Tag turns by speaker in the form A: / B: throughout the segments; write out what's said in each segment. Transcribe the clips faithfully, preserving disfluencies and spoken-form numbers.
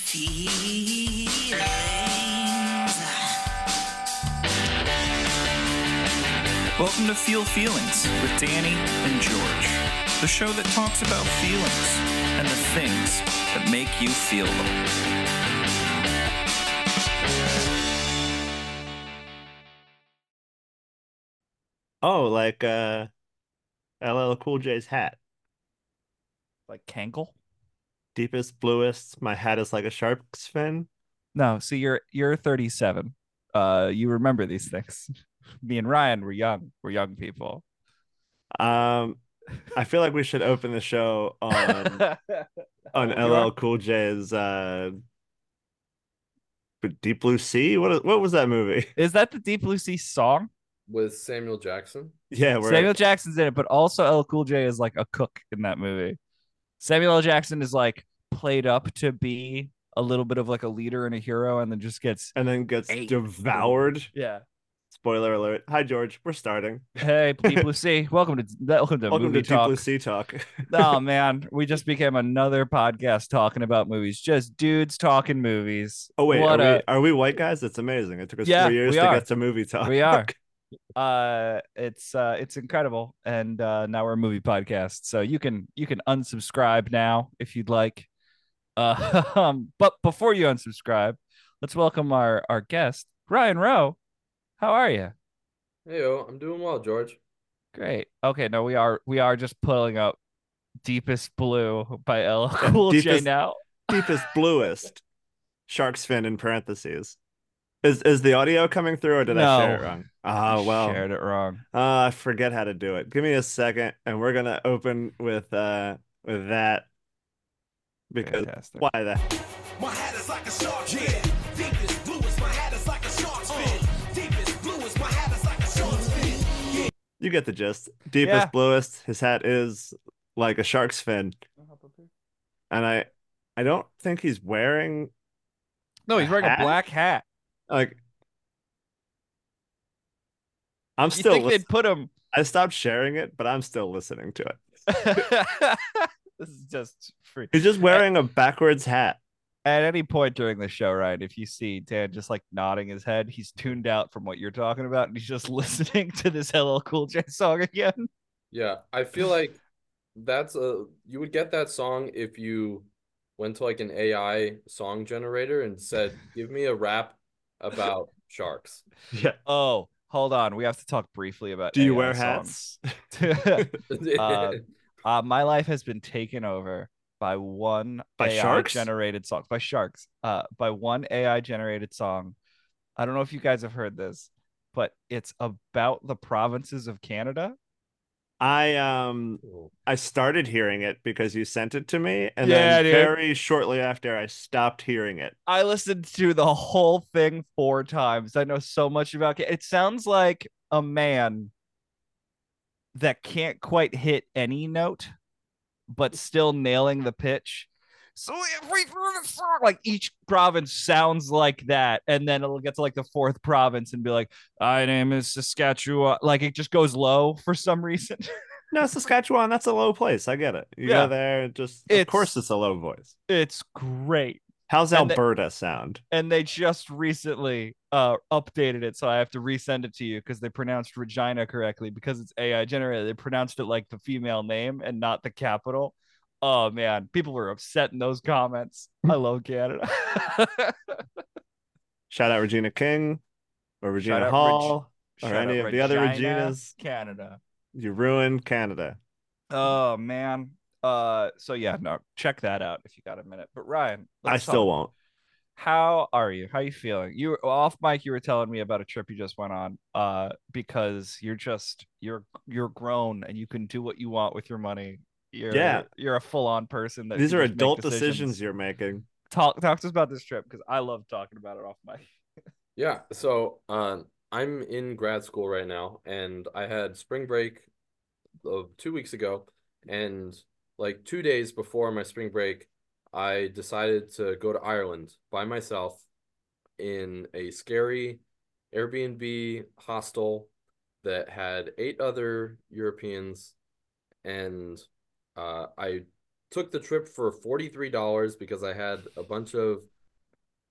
A: feelings. Welcome to Feel Feelings with Danny and George, the show that talks about feelings and the things that make you feel them.
B: Oh, like uh L L Cool J's hat.
C: Like Kankle?
B: Deepest, bluest, my hat is like a shark's fin.
C: No, see, you're you're thirty-seven. Uh, you remember these things. Me and Ryan were young. We're young people.
B: Um, I feel like we should open the show on
C: How
B: on
C: old you are?
B: L L Cool J's uh Deep Blue Sea. What what was that movie?
C: Is that the Deep Blue Sea song?
D: With Samuel Jackson.
B: Yeah, where
C: Samuel Jackson's in it, but also L L Cool J is like a cook in that movie. Samuel L. Jackson is like played up to be a little bit of like a leader and a hero, and then just gets
B: and then gets
C: ate.
B: devoured.
C: Yeah.
B: Spoiler alert. Hi George, we're starting.
C: Hey, Deep Blue Sea. Welcome to welcome to
B: Welcome
C: movie
B: to Deep
C: talk.
B: Blue Sea talk.
C: Oh man, we just became another podcast talking about movies. Just dudes talking movies.
B: Oh wait,
C: what
B: are
C: a
B: we are we white guys? It's amazing. It took us
C: Yeah,
B: three years
C: we
B: to
C: are.
B: get to movie talk.
C: We are. uh it's uh it's incredible, and uh now we're a movie podcast, so you can you can unsubscribe now if you'd like. Uh um but before you unsubscribe, let's welcome our our guest, Ryan Rowe. How are you?
D: Hey, yo, I'm doing well, George.
C: Great. Okay, no, we are we are just pulling up Deepest Blue by L L Cool J
B: Deepest-
C: now.
B: Deepest, bluest, shark's fin in parentheses. Is is the audio coming through, or did I share it
C: No.
B: wrong? Oh, well.
C: Shared it wrong.
B: Uh, I forget how to do it. Give me a second, and we're gonna open with uh with that because
C: Fantastic.
B: why that?
E: My hat is like a shark's fin. Deepest bluest, my hat is like a shark's fin. Deepest bluest, my hat is like a shark's fin.
B: You get the gist. Deepest,
C: Yeah.
B: bluest. His hat is like a shark's fin, and I I don't think he's wearing
C: No, he's wearing
B: hat?
C: a black hat.
B: like. I'm
C: You
B: still.
C: think
B: lis-
C: they'd put him?
B: I stopped sharing it, but I'm still listening to it.
C: This is just free.
B: He's just wearing a backwards hat.
C: At any point during the show, Ryan, if you see Dan just like nodding his head, he's tuned out from what you're talking about, and he's just listening to this L L Cool J song again.
D: Yeah, I feel like that's a you would get that song if you went to like an A I song generator and said, "Give me a rap about sharks."
B: Yeah.
C: Oh, hold on. We have to talk briefly about
B: Do you
C: A I
B: wear
C: songs.
B: hats?
C: Uh, uh, my life has been taken over by one
B: By
C: A I
B: sharks?
C: generated song by sharks. Uh, by one A I generated song. I don't know if you guys have heard this, but it's about the provinces of Canada.
B: I um I started hearing it because you sent it to me, and
C: Yeah,
B: then
C: dude.
B: very shortly after I stopped hearing it.
C: I listened to the whole thing four times. I know so much about it. It sounds like a man that can't quite hit any note, but still nailing the pitch. So every song, like each province sounds like that, and then it'll get to like the fourth province and be like, "My name is Saskatchewan." Like it just goes low for some reason.
B: No, Saskatchewan, that's a low place. I get it. You
C: Yeah.
B: go there, it just of
C: It's-
B: course it's a low voice.
C: It's great.
B: How's
C: And the-
B: Alberta sound?
C: And they just recently uh updated it, so I have to resend it to you because they pronounced Regina correctly because it's A I generated. They pronounced it like the female name and not the capital. Oh man, people were upset in those comments. I love Canada.
B: Shout out Regina King or Regina
C: Shout out
B: Hall
C: Shout
B: or any
C: out
B: of the other
C: Regina,
B: Reginas.
C: Canada.
B: You ruined Canada.
C: Oh man. Uh so yeah, no, check that out if you got a minute. But Ryan,
B: I
C: let's
B: still
C: talk.
B: won't.
C: How are you? How you feeling? You were off mic. You were telling me about a trip you just went on. Uh, because you're just you're you're grown and you can do what you want with your money. You're
B: Yeah.
C: you're a full on person. That
B: These
C: can
B: are
C: just make
B: adult decisions you're making.
C: Talk talk to us about this trip because I love talking about it off mic.
D: Yeah, so um, I'm in grad school right now, and I had spring break of two weeks ago, and like two days before my spring break, I decided to go to Ireland by myself in a scary Airbnb hostel that had eight other Europeans, and uh, I took the trip for forty-three dollars because I had a bunch of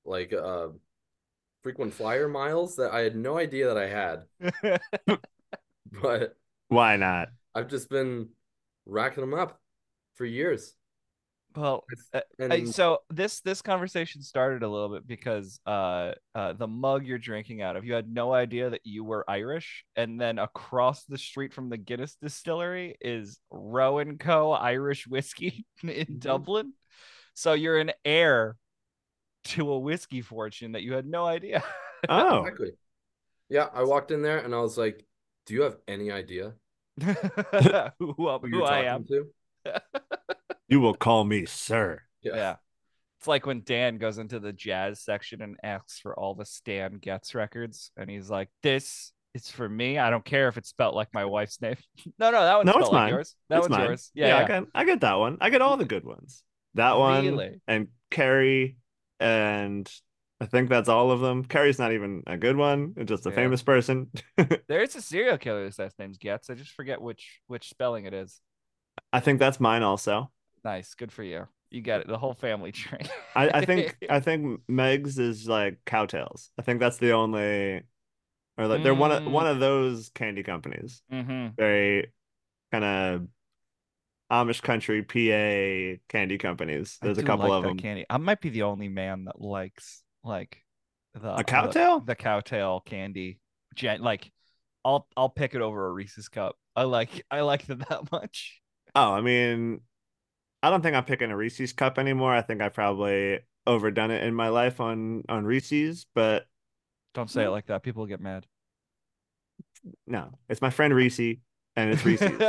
D: like uh frequent flyer miles that I had no idea that I had, but
B: Why not?
D: I've just been racking them up for years.
C: Well,
D: It's-
C: uh, uh,
D: and
C: so this this conversation started a little bit because uh uh the mug you're drinking out of, you had no idea that you were Irish, and then across the street from the Guinness distillery is Roe and Co. Irish whiskey in
D: Mhm.
C: Dublin. So you're an heir to a whiskey fortune that you had no idea.
B: Oh,
D: exactly. Yeah, I walked in there and I was like, "Do you have any idea
C: who, who,
D: who
C: who
D: you're
C: I
D: talking
C: am?
D: to?"
B: you will call me sir.
C: Yeah. It's like when Dan goes into the jazz section and asks for all the Stan Getz records, and he's like, "This is for me. I don't care if it's spelled like my wife's name." no, no, that one's
B: No, it's
C: spelled like
B: mine.
C: yours. That
B: It's
C: one's
B: mine.
C: yours. Yeah,
B: I
C: yeah.
B: get I get that one. I get all the good ones. That one
C: Really?
B: and Carrie, and I think that's all of them. Carrie's not even a good one. It's just a
C: Yeah.
B: famous person.
C: There's a serial killer whose last name's Getz. I just forget which which spelling it is.
B: I think that's mine also.
C: Nice, good for you. You got it. The whole family tree.
B: I, I think I think Meg's is like Cowtails. I think that's the only, or like they're one of
C: Mm.
B: one of those candy companies.
C: mm-hmm.
B: Very kind of Amish country P A candy companies. There's
C: I
B: a
C: do
B: couple
C: like
B: of
C: that
B: them.
C: candy. I might be the only man that likes like the
B: A Cowtail?
C: the, the Cowtail candy. Gen- like I'll I'll pick it over a Reese's cup. I like I like them that much.
B: Oh, I mean, I don't think I'm picking a Reese's cup anymore. I think I probably overdone it in my life on on Reese's, but
C: Don't say it like that. People get mad.
B: no, it's my friend Reese, and it's Reese's.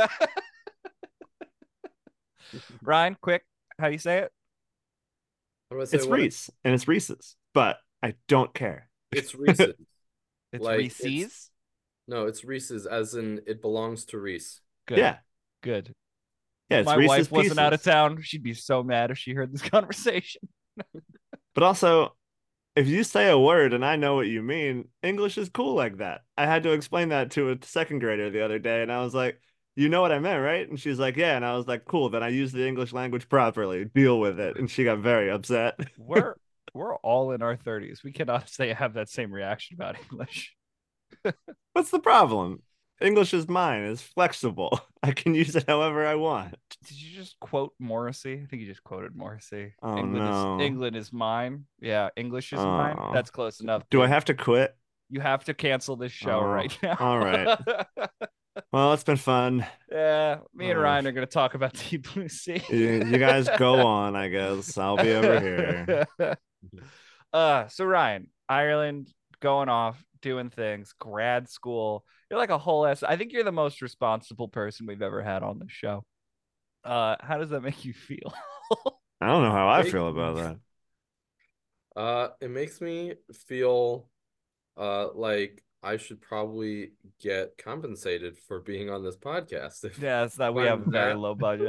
C: Ryan, quick, how do you say it?
D: How do I say
B: It's
D: what?
B: Reese, and it's Reese's, but I don't care.
D: It's Reese's.
C: It's
D: Like,
C: Reese's.
D: it's- No, it's Reese's, as in it belongs to Reese.
C: Good.
B: Yeah,
C: Good.
B: yeah,
C: If
B: it's
C: my
B: Reese's
C: wife wasn't out of
B: Pieces.
C: town, she'd be so mad if she heard this conversation.
B: But also, if you say a word and I know what you mean, English is cool like that. I had to explain that to a second grader the other day, and I was like, "You know what I meant, right?" And she's like, "Yeah." And I was like, "Cool, then I used the English language properly. Deal with it." And she got very upset.
C: We're we're all in our thirties. We cannot say have that same reaction about English.
B: What's the problem? English is mine. It's flexible. I can use it however I want.
C: Did you just quote Morrissey? I think you just quoted Morrissey.
B: Oh,
C: England
B: no.
C: is England is mine. Yeah, English is mine.
B: Oh.
C: That's close enough.
B: Do I
C: dude.
B: have to quit?
C: You have to cancel this show
B: Oh,
C: right now.
B: all right. Well, it's been fun.
C: Yeah, me and
B: Oh.
C: Ryan are going to talk about Deep Blue Sea.
B: You, you guys go on, I guess. I'll be over here.
C: uh, so Ryan, Ireland, going off, doing things, grad school. You're like a whole ass. I think you're the most responsible person we've ever had on the show. Uh, how does that make you feel?
B: I don't know how I
D: Make-
B: feel about that.
D: Uh, it makes me feel uh like I should probably get compensated for being on this podcast. If,
C: Yeah, it's that we
D: I'm
C: have a very
D: that-
C: low budget.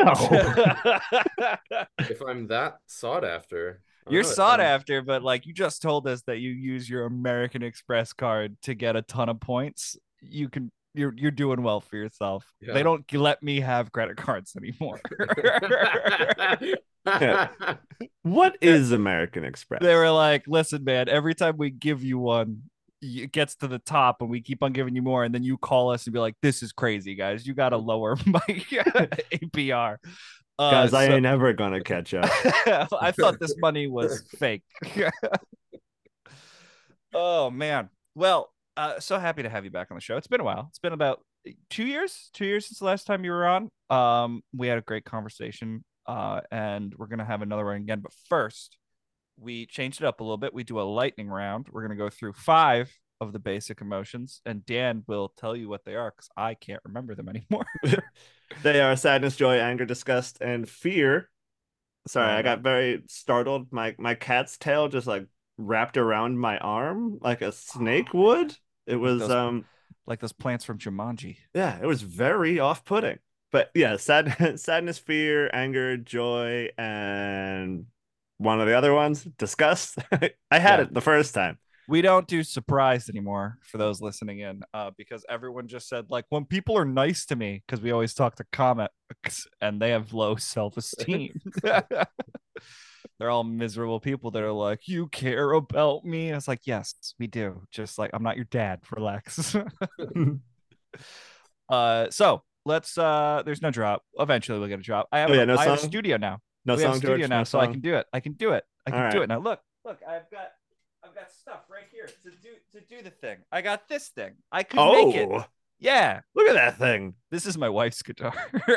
D: if I'm that sought after. I don't
C: You're
D: know, it
C: sought
D: sounds-
C: after, but like you just told us that you use your American Express card to get a ton of points. You can you're you're doing well for yourself.
D: Yeah.
C: They don't let me have credit cards anymore.
B: What is American Express?
C: They were like, listen, man, every time we give you one, y- it gets to the top and we keep on giving you more. And then you call us and be like, this is crazy, guys. You got to lower my A P R. Uh,
B: Guys, I
C: so-
B: ain't ever gonna catch up.
C: I thought this money was fake. Oh, man. Well, uh, so happy to have you back on the show. It's been a while. It's been about two years, two years since the last time you were on. Um, we had a great conversation, uh, and we're gonna have another one again. But first, we changed it up a little bit. We do a lightning round. We're gonna go through five of the basic emotions, and Dan will tell you what they are because I can't remember them anymore.
B: They are sadness, joy, anger, disgust, and fear. Sorry,
C: Oh,
B: I
C: no.
B: got very startled. My my cat's tail just like wrapped around my arm like a snake would. It was
C: those-
B: um
C: Like those plants from Jumanji.
B: yeah, it was very off-putting. But yeah, sad sadness, fear, anger, joy, and one of the other ones, disgust. I had
C: Yeah.
B: it the first time.
C: We don't do surprise anymore for those listening in, uh, because everyone just said like when people are nice to me, because we always talk to comics and they have low self-esteem. They're all miserable people that are like, you care about me. And it's like, yes, we do. Just like, I'm not your dad. Relax. uh, so let's uh there's no drop. Eventually we'll get a drop. I have
B: Oh yeah,
C: an,
B: no
C: I have a
B: song.
C: studio now.
B: No
C: we have a
B: song,
C: studio
B: George.
C: now,
B: No
C: so I
B: song.
C: can do it. I can do it. I can
B: All
C: do
B: right.
C: it now. Look, look, I've got I've got stuff right here to do to do the thing. I got this thing. I could make it.
B: Oh,
C: Yeah.
B: look at that thing.
C: This is my wife's guitar.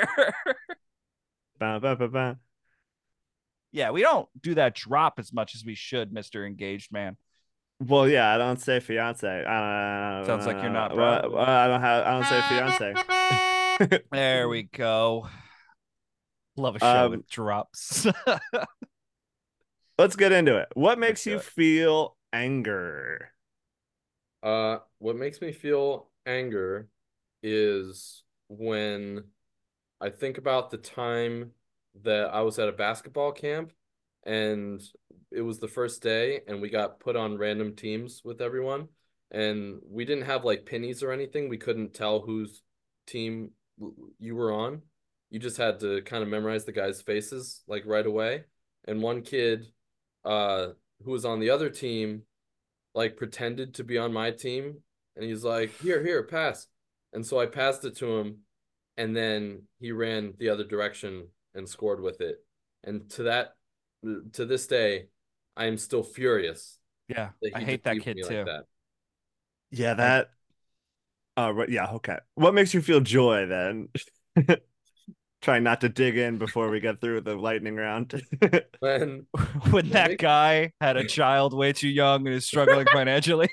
B: Ba, ba, ba, ba.
C: Yeah, we don't do that drop as much as we should, Mister Engaged Man.
B: Well, yeah, I don't say fiance. Uh,
C: Sounds like you're not
B: uh,
C: proud of
B: well,
C: it.
B: I don't have. I don't say fiance.
C: There we go. Love a show
B: Um,
C: with drops.
B: Let's get into it. What makes
D: do
B: you
D: it.
B: feel anger?
D: Uh, what makes me feel anger is when I think about the time that I was at a basketball camp and it was the first day and we got put on random teams with everyone and we didn't have like pennies or anything. We couldn't tell whose team you were on. You just had to kind of memorize the guys' faces like right away. And one kid uh who was on the other team like pretended to be on my team and he's like, here, here, pass. And so I passed it to him and then he ran the other direction and scored with it. And to that, to this day, I am still furious
C: Yeah,
D: that
C: I
D: he
C: hate
D: just
C: that
D: leaves
C: kid
D: me
C: too.
D: like that.
B: Yeah, that. Uh, right, yeah, okay. What makes you feel joy then? Trying not to dig in before we get through the lightning round.
D: When
C: When that
D: makes-
C: guy had a child way too young and is struggling financially.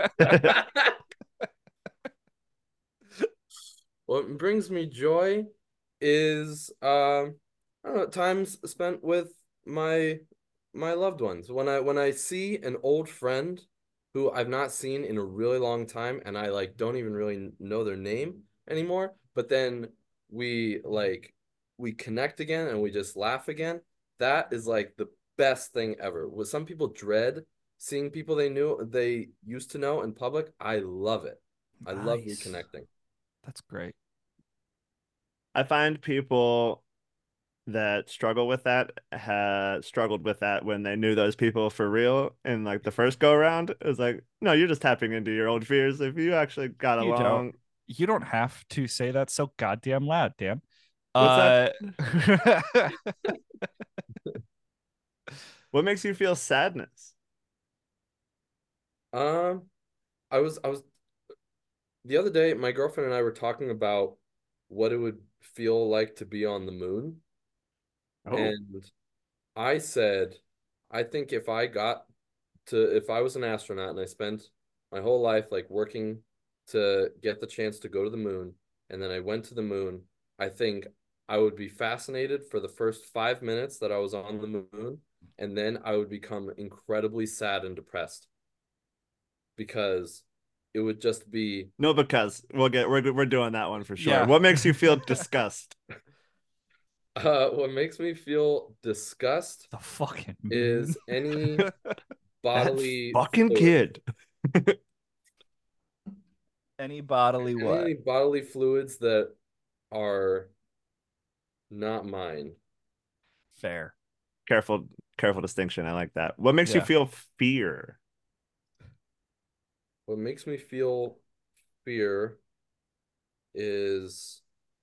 D: what brings me joy is um I don't know, times spent with my my loved ones. When I when I see an old friend who I've not seen in a really long time and I like don't even really know their name anymore, but then we like we connect again and we just laugh again. That is like the best thing ever. What some people dread seeing people they knew they used to know in public, I love it. I love
C: Nice.
D: reconnecting.
C: That's great.
B: I find people that struggle with that had struggled with that when they knew those people for real in like the first go around. It was like, no, you're just tapping into your old fears. If you actually got
C: You
B: along,
C: don't. You don't have to say that so goddamn loud, Dan.
B: What's
C: uh,
B: that? What makes you feel sadness?
D: Um, I was I was the other day, my girlfriend and I were talking about what it would feel like to be on the moon.
B: Oh,
D: And I said, I think if I got to, if I was an astronaut and I spent my whole life like working to get the chance to go to the moon, and then I went to the moon, I think I would be fascinated for the first five minutes that I was on the moon, and then I would become incredibly sad and depressed because it would just be
B: no, because we'll get we're we're doing that one for sure.
C: Yeah.
B: What makes you feel disgust?
D: uh what makes me feel disgust
C: the fucking
D: is any bodily
B: That fucking
D: fluid.
B: kid.
C: any bodily what?
D: Any bodily fluids that are not mine.
C: Fair.
B: Careful, careful distinction. I like that. What makes you
C: Yeah.
B: feel fear?
D: What makes me feel fear is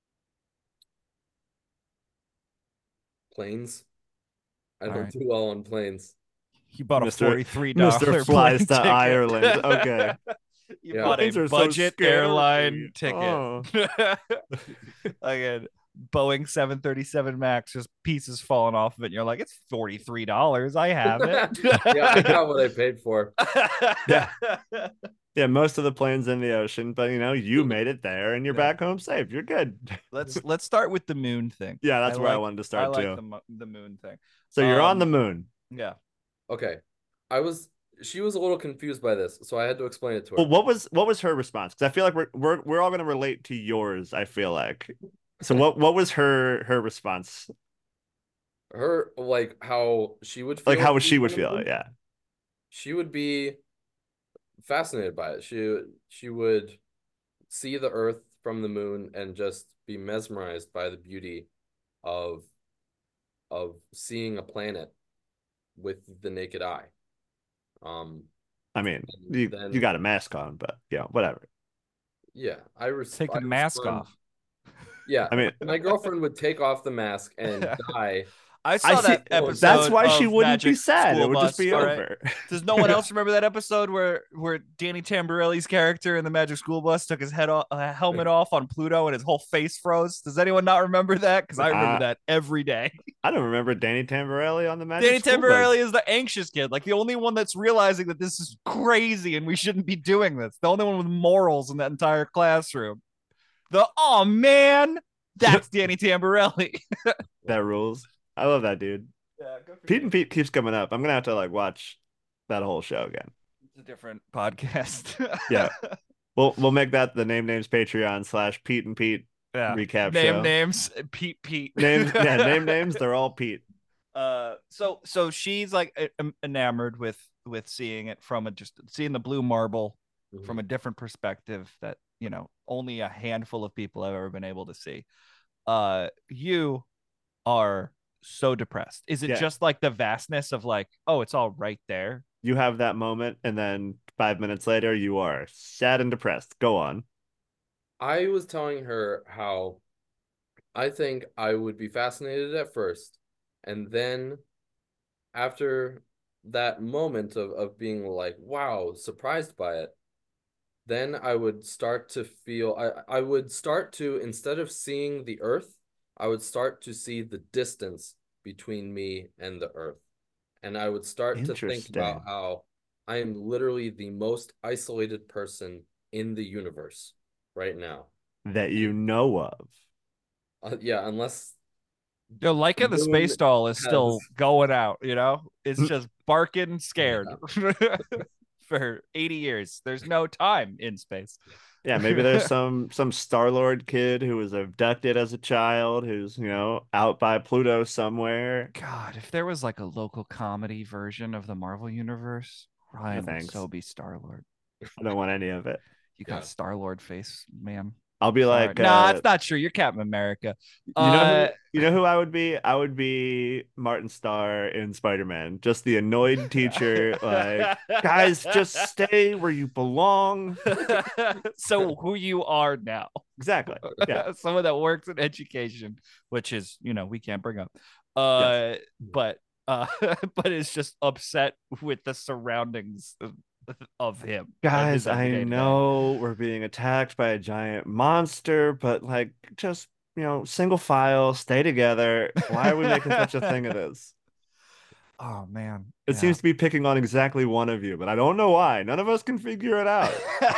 D: planes. I
C: All
D: don't
C: right.
D: do well on planes.
C: He bought a
B: Mister
C: forty-three dollars
B: Mister Flies
C: plane
B: to
C: ticket.
B: Ireland. Okay.
C: You
D: Yeah.
C: bought
B: Planes
C: a
B: are so
C: budget
B: scary.
C: airline ticket.
B: Oh.
C: Again, Boeing seven thirty-seven Max, just pieces falling off of it. And you're like, it's forty-three dollars. I have it.
D: Yeah, I got what I paid for.
B: Yeah. Yeah, most of the planes in the ocean, but you know, you made it there and you're
C: Yeah.
B: back home safe. You're good.
C: let's let's start with the moon thing.
B: Yeah, that's where I
C: like-
B: wanted to
C: I
B: start
C: like
B: too.
C: the mo- the moon thing.
B: So you're on
C: um,
B: the moon.
C: Yeah.
D: Okay. I was she was a little confused by this, so I had to explain it to her.
B: Well, what was what was her response? Because I feel like we're we're we're all gonna relate to yours. I feel like. So what what was her her response?
D: Her like how she would feel
B: Like how would
D: being
B: she
D: on
B: would
D: the
B: feel?
D: moon?
B: Yeah.
D: She would be fascinated by it. She she would see the Earth from the moon and just be mesmerized by the beauty of of seeing a planet with the naked eye. Um,
B: I mean,
D: and
B: you
D: then
B: you got a mask on, but yeah, whatever.
D: yeah, I res-
C: Take
D: I
C: the mask
D: respond-
C: off.
D: Yeah,
B: I mean,
D: my girlfriend would take off the mask and die.
C: I
B: I
C: saw
B: see.
C: that
D: Oh,
C: episode.
B: That's why she
C: of
B: wouldn't be
C: Magic
B: sad.
C: School
B: It would just
C: Bus,
B: be
C: all right?
B: over.
C: Does no one else remember that episode where where Danny Tamborelli's character in the Magic School Bus took his head off, uh, helmet off on Pluto and his whole face froze? Does anyone not remember that? Because I remember
B: Uh,
C: that every day.
B: I don't remember Danny Tamborelli on the Magic
C: Danny
B: School
C: Tamborelli
B: Bus.
C: is the anxious kid, like the only one that's realizing that this is crazy and we shouldn't be doing this. The only one with morals in that entire classroom. The oh man, that's Danny Tamborelli.
B: That rules. I love that dude.
C: Yeah, good for
B: Pete
C: you.
B: and Pete keeps coming up. I'm gonna have to like watch that whole show again.
C: It's a different podcast.
B: Yeah. We'll we'll make that the Name Names Patreon slash Pete and Pete
C: Yeah.
B: recap
C: Name
B: show.
C: names, Pete Pete.
B: Names, yeah, name names. They're all Pete.
C: Uh, so so she's like e- em- enamored with with seeing it from a just seeing the blue marble from a different perspective that you know only a handful of people have ever been able to see. Uh, you are so depressed. Is it
B: Yeah.
C: just like the vastness of like, oh, it's all right there?
B: You have that moment, and then five minutes later, you are sad and depressed. Go on.
D: I was telling her how I think I would be fascinated at first, and then after that moment of, of being like, wow, surprised by it, then I would start to feel, I, I would start to, instead of seeing the earth, I would start to see the distance between me and the earth. And I would start to think
B: Interesting.
D: about how I am literally the most isolated person in the universe right now.
B: That you know of.
D: Uh, yeah, unless
C: Yo, Leica the
D: Moon
C: space doll is still
D: has-
C: going out, you know? It's
B: Mm.
C: just barking scared for eighty years. There's no time in space.
B: Yeah, maybe there's some some Star-Lord kid who was abducted as a child who's, you know, out by Pluto somewhere.
C: God, if there was like a local comedy version of the Marvel universe, Ryan would
B: thanks.
C: so be Star-Lord.
B: I don't want any of it.
C: You got
D: Yeah.
C: Star-Lord face, man.
B: I'll be
C: Sorry.
B: like,
C: nah,
B: uh,
C: that's not true. You're Captain America.
B: you know,
C: Uh,
B: who, you know who I would be? I would be Martin Starr in Spider-Man, just the annoyed teacher, like, guys, just stay where you belong.
C: so who you are now.
B: Exactly. Yeah.
C: Someone that works in education, which is, you know, we can't bring up. Uh, but uh, but is just upset with the surroundings of, of him. and
B: Guys,
C: his
B: I
C: everyday day.
B: know we're being attacked by a giant monster, but like, just, you know, single file, stay together. Why are we making such a thing of this?
C: Oh man,
B: It seems to be picking on exactly one of you, but I don't know why. None of us can figure it out.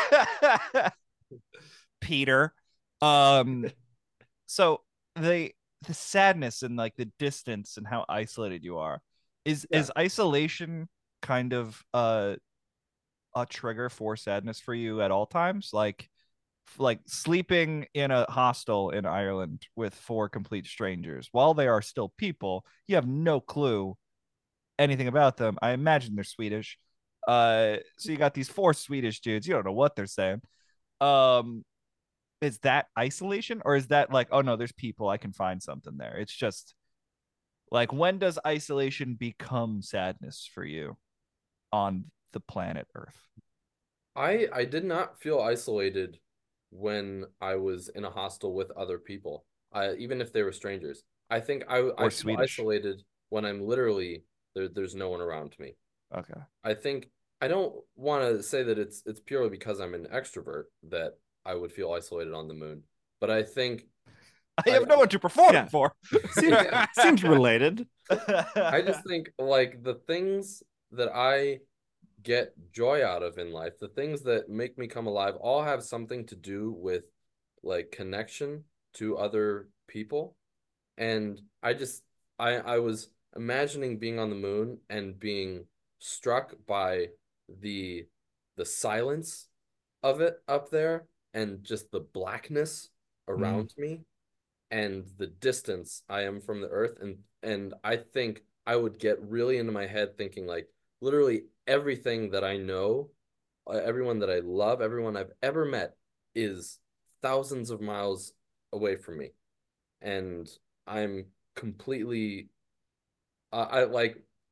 C: Peter. Um, so the the sadness and like the distance and how isolated you are is
D: Yeah.
C: is isolation kind of uh a trigger for sadness for you at all times, like like sleeping in a hostel in Ireland with four complete strangers while they are still people. You have no clue anything about them. I imagine they're Swedish. Uh, so you got these four Swedish dudes. You don't know what they're saying. Um, is that isolation, or is that like, oh no, there's people, I can find something there? It's just like, when does isolation become sadness for you on the planet Earth?
D: I I did not feel isolated when I was in a hostel with other people. I even if they were strangers. I think I I feel
C: Swedish.
D: isolated when I'm literally there, there's no one around me.
C: Okay.
D: I think I don't want to say that it's it's purely because I'm an extrovert that I would feel isolated on the moon, but I think
C: I have no one to perform
B: Yeah.
C: for.
B: Seems, seems related.
D: I just think like the things that I get joy out of in life, the things that make me come alive, all have something to do with like connection to other people. And I just I I was imagining being on the moon and being struck by the the silence of it up there and just the blackness around me and the distance I am from the earth, and and I think I would get really into my head thinking like literally everything that I know, uh, everyone that I love, everyone I've ever met is thousands of miles away from me, and I'm completely uh, I like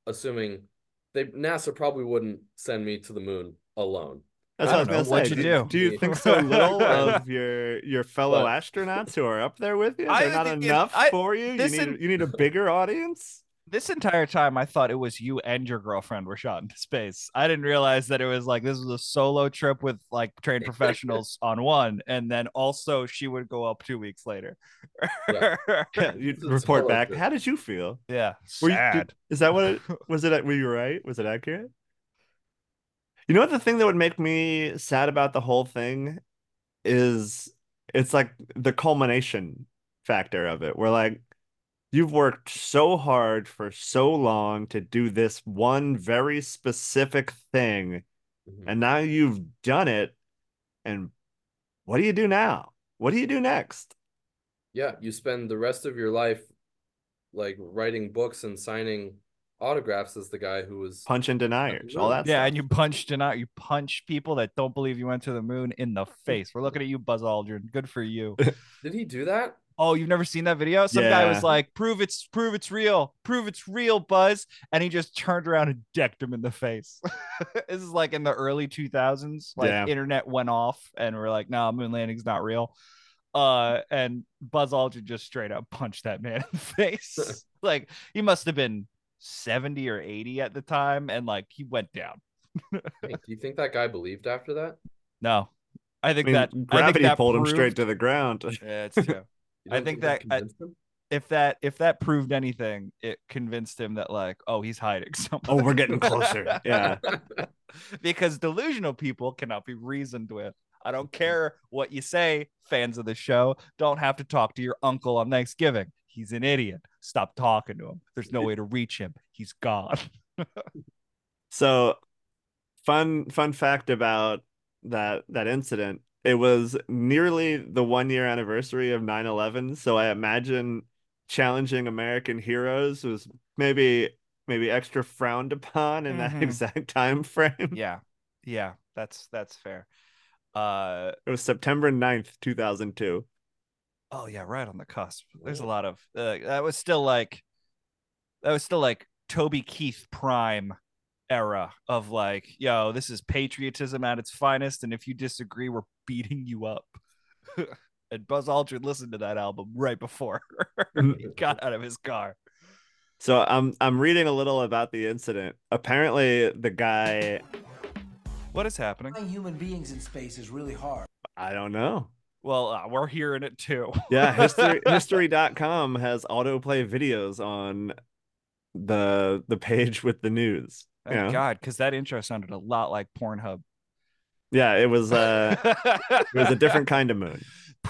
D: assuming they NASA probably wouldn't send me to the moon alone.
B: That's
C: I
B: what I was
C: don't know.
B: gonna
C: What'd
B: say.
C: you do?
B: Do you think so little
D: Right.
B: of your your fellow
D: But-
B: astronauts who are up there with you?
C: I
B: They're not
C: think it-
B: enough
C: I-
B: for you. You
C: this
B: need
C: in-
B: you need a bigger audience.
C: This entire time, I thought it was you and your girlfriend were shot into space. I didn't realize that it was like this was a solo trip with like trained professionals on one, and then also she would go up two weeks later.
D: Yeah.
B: Yeah, you
D: It's a
B: report
D: solo
B: back.
D: trip.
B: How did you feel?
C: Yeah,
B: Were you-
C: sad.
B: did- is that what it was? It were you right? Was it accurate? You know what the thing that would make me sad about the whole thing is it's like the culmination factor of it. Where like you've worked so hard for so long to do this one very specific thing,
D: Mhm.
B: and now you've done it, and what do you do now? What do you do next?
D: Yeah, you spend the rest of your life like writing books and signing autographs as the guy who was
B: Punch and deniers, all that
C: Yeah,
B: stuff.
C: and you punched and out. You punch people that don't believe you went to the moon in the face. We're looking at you, Buzz Aldrin. Good for you.
D: Did he do that?
C: Oh, you've never seen that video? Some guy was
B: Yeah.
C: like, "Prove it's prove it's real. Prove it's real, Buzz." And he just turned around and decked him in the face. This is like in the early two thousands. Like
B: Yeah.
C: internet went off and we're like, "No, moon landing's not real." Uh and Buzz Aldrin just straight up punched that man in the face. Like he must have been seventy or eighty at the time and like he went down.
D: Hey, do you think that guy believed after that?
C: No. I
B: I
C: think
B: mean,
C: that I think
B: gravity
C: that
B: pulled him
C: proved-
B: straight to the ground.
C: Yeah, it's true.
D: You
C: I
D: don't
C: think
D: that
C: that- I-
D: convinced him?
C: if that if that proved anything, it convinced him that like, oh, he's hiding something.
B: Oh, we're getting closer. Yeah.
C: Because delusional people cannot be reasoned with. I don't care what you say, fans of the show. Don't have to talk to your uncle on Thanksgiving. He's an idiot. Stop talking to him. There's no way to reach him. He's gone.
B: So, fun fun fact about that that incident. It was nearly the one year anniversary of nine eleven, so I imagine challenging American heroes was maybe maybe extra frowned upon in that
C: Mhm.
B: exact time frame.
C: Yeah. Yeah, that's that's fair. Uh
B: It was September ninth, two thousand two.
C: oh yeah, right on the cusp. There's a lot of uh, that was still like that was still like Toby Keith prime era of like, yo, this is patriotism at its finest, and if you disagree, we're beating you up. And Buzz Aldrin listened to that album right before he got out of his car.
B: So I'm I'm reading a little about the incident. Apparently the guy,
C: What is happening?
E: Finding human beings in space is really hard.
B: I don't know.
C: Well, uh, we're hearing it too.
B: Yeah, history history dot com has autoplay videos on the the page with the news.
C: Thank
B: Yeah.
C: God, because that intro sounded a lot like Pornhub.
B: Yeah, it was uh it was a different kind of moon.